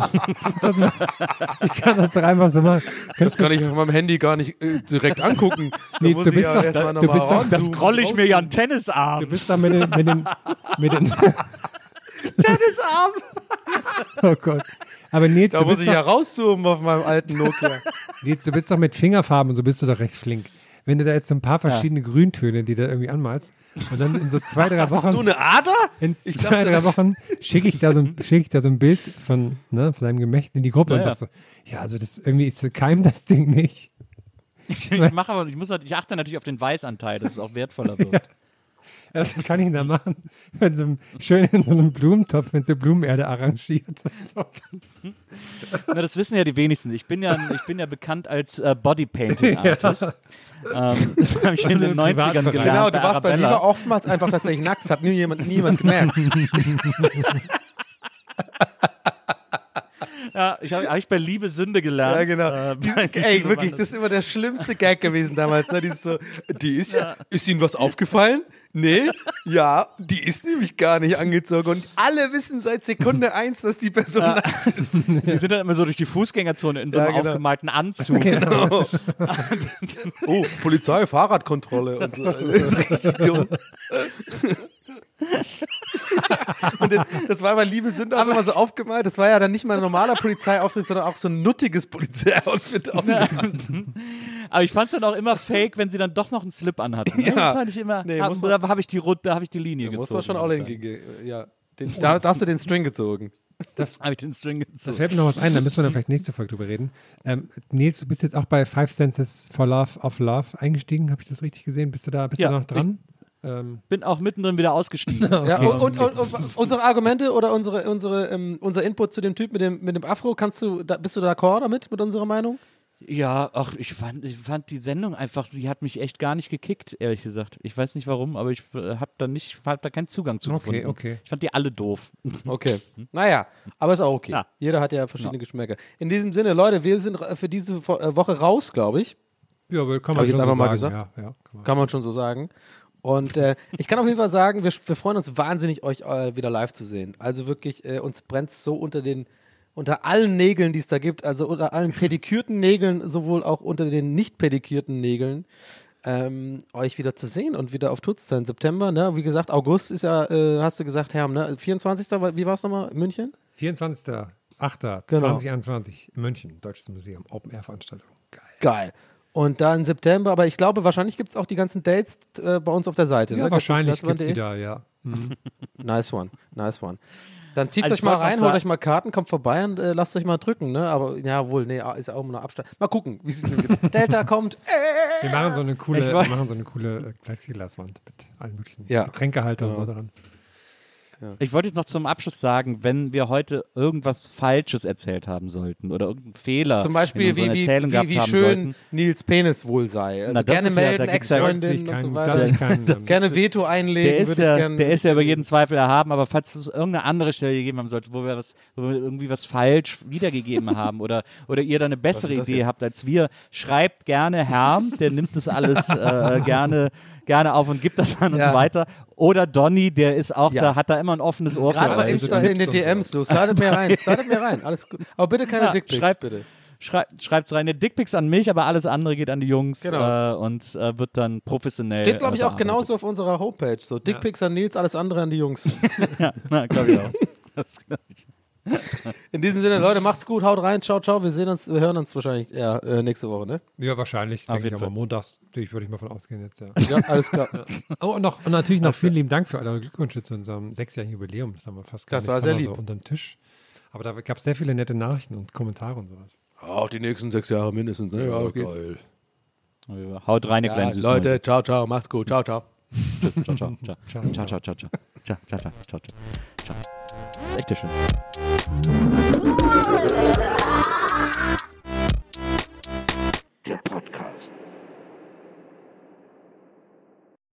ich kann das doch einfach so machen. Das kann ich auf meinem Handy gar nicht direkt angucken. Nee, Da muss du ich bist ja doch- erst mal du noch mal bist doch- Das ranzoomen, scroll ich mir ja einen Du Tennisarm. bist da mit den Tennisarm. oh Gott. Aber Nils, Da du muss bist ich ja doch, rauszoomen auf meinem alten Nokia. Nils, du bist doch mit Fingerfarben und so bist du doch recht flink. Wenn du da jetzt so ein paar verschiedene Grüntöne, die da irgendwie anmalst und dann in so 2-3 Wochen, Nur eine Ader? in Ich 2-3 dachte, das- Wochen schicke ich da so ein Bild von deinem Gemächt in die Gruppe und Ja, sagst so, ja, also das irgendwie ist keimt das Ding nicht. Ich mache aber, ich achte natürlich auf den Weißanteil, dass es auch wertvoller wird. Das kann ich da machen. Schön in so einem Blumentopf mit so Blumenerde arrangiert. Na, das wissen ja die wenigsten. Ich bin ja bekannt als Bodypainting-Artist. Das habe ich in den 90ern gelernt. Genau, du warst bei Arabella. Liebe oftmals einfach tatsächlich nackt. Das hat niemand gemerkt. Ja, hab ich bei Liebe Sünde gelernt. Ja, genau. Bei Ey, Liebe wirklich, Mann. das ist immer der schlimmste Gag gewesen damals. Ne? Ist Ihnen was aufgefallen? Nee? Ja, die ist nämlich gar nicht angezogen. Und alle wissen seit Sekunde 1, dass die Person nackt ist. Die sind dann immer so durch die Fußgängerzone in so einem Ja, genau. aufgemalten Anzug. Genau. Oh, Polizei, Fahrradkontrolle und so. Das ist richtig dumm. Und das war bei Liebe Sünde auch immer so aufgemalt. Das war ja dann nicht mal ein normaler Polizeiauftritt, sondern auch so ein nuttiges Polizeioutfit aufgemalt. Aber ich fand es dann auch immer fake, wenn sie dann doch noch einen Slip anhatten. Ja. Das fand ich immer, Nee, da muss man- habe ich die Linie Da muss gezogen. man schon all in gehen. Ja. Da hast du den String gezogen. Habe ich den String Da gezogen. fällt mir noch was ein, da müssen wir dann vielleicht nächste Folge drüber reden. Nils, du bist jetzt auch bei Five Senses for Love of Love eingestiegen. Habe ich das richtig gesehen? Bist du da Ja, noch dran? Bin auch mittendrin wieder ausgestiegen. Ja, und unsere Argumente oder unser Input zu dem Typ mit dem Afro, bist du d'accord damit, mit unserer Meinung? Ja, ach, ich fand die Sendung einfach, die hat mich echt gar nicht gekickt, ehrlich gesagt. Ich weiß nicht warum, aber ich hab da keinen Zugang zu gefunden. Okay. Ich fand die alle doof. Okay. Naja, aber ist auch okay. Ja. Jeder hat ja verschiedene Geschmäcker. In diesem Sinne, Leute, wir sind für diese Woche raus, glaube ich. Ja, aber kann Hab man ich jetzt schon einfach so mal sagen. gesagt? Ja, kann man. Kann man schon so sagen. Und ich kann auf jeden Fall sagen, wir freuen uns wahnsinnig, euch wieder live zu sehen. Also wirklich, uns brennt so unter allen Nägeln, die es da gibt, also unter allen pedikürten Nägeln, sowohl auch unter den nicht pedikürten Nägeln, euch wieder zu sehen und wieder auf Tour zu sein. September, ne? Wie gesagt, August ist ja, hast du gesagt, Herm, ne? 24. Wie war es nochmal? München? 24.08.2021 Genau. in München, Deutsches Museum, Open-Air-Veranstaltung. Geil. Geil. Und dann September, aber ich glaube, wahrscheinlich gibt es auch die ganzen Dates bei uns auf der Seite. Ja, ne? wahrscheinlich gibt es Gästefestival.de. die da, ja. Mhm. Nice one, nice one. Dann zieht Also euch ich mal wollte noch rein, sagen- holt euch mal Karten, kommt vorbei und lasst euch mal drücken, ne? Aber ja, wohl, nee, ist auch nur Abstand. Mal gucken, wie es ist. Delta kommt. Wir machen so eine coole, Ich wir wollt- machen so eine coole Plexiglaswand mit allen möglichen Ja. Getränkehalter und so dran. Ich wollte jetzt noch zum Abschluss sagen, wenn wir heute irgendwas Falsches erzählt haben sollten oder irgendeinen Fehler Zum Beispiel, in unseren Erzählungen gehabt wie haben schön sollten. Nils Penis wohl sei. Also Na, das gerne ist ja- melden, da gibt's ja Ex-Freundin und so weiter. Gerne Veto einlegen. Der ist würde ich ja, gern- der ist ja über jeden Zweifel erhaben, aber falls es irgendeine andere Stelle gegeben haben sollte, wo wir irgendwie was falsch wiedergegeben haben oder ihr da eine bessere das Idee jetzt? habt als wir, schreibt gerne Herm, der nimmt das alles gerne auf und gibt das an uns Ja. weiter. Oder Donny, der ist auch Ja. da, hat da immer ein offenes Ohr Gerade für bei euch. Insta in den DMs, los. Startet mir rein. Alles gut. Aber bitte keine Ja, Dickpics, schreibt- bitte. Schreibt's rein. Dickpics an mich, aber alles andere geht an die Jungs Genau. und wird dann professionell. Steht, glaube ich, auch bearbeitet. genauso auf unserer Homepage. So, Dickpics an Nils, alles andere an die Jungs. Ja, glaube ich auch. Das glaub ich. In diesem Sinne, Leute, macht's gut, haut rein, ciao, ciao. Wir hören uns wahrscheinlich nächste Woche, ne? Ja, wahrscheinlich. Denke ich jeden aber Fall. montags, würde ich mal von ausgehen jetzt, ja. Ja, alles klar. Oh, und natürlich noch vielen lieben Dank für eure Glückwünsche zu unserem 6-jährigen Jubiläum. Das haben wir fast gar Das nicht, war haben sehr wir lieb. So unterm Tisch. Aber da gab es sehr viele nette Nachrichten und Kommentare und sowas. Auch die nächsten 6 Jahre mindestens, ne? Ja, geil. Haut rein, ihr Ja, kleinen Süßen. Leute, ciao, ciao, macht's gut, ciao, ciao. Tschüss, ciao, ciao, ciao. Ciao, ciao, ciao, ciao, ciao. Ciao, ciao, ciao, ciao, ciao. Das ist echt der Schönste. Der Podcast.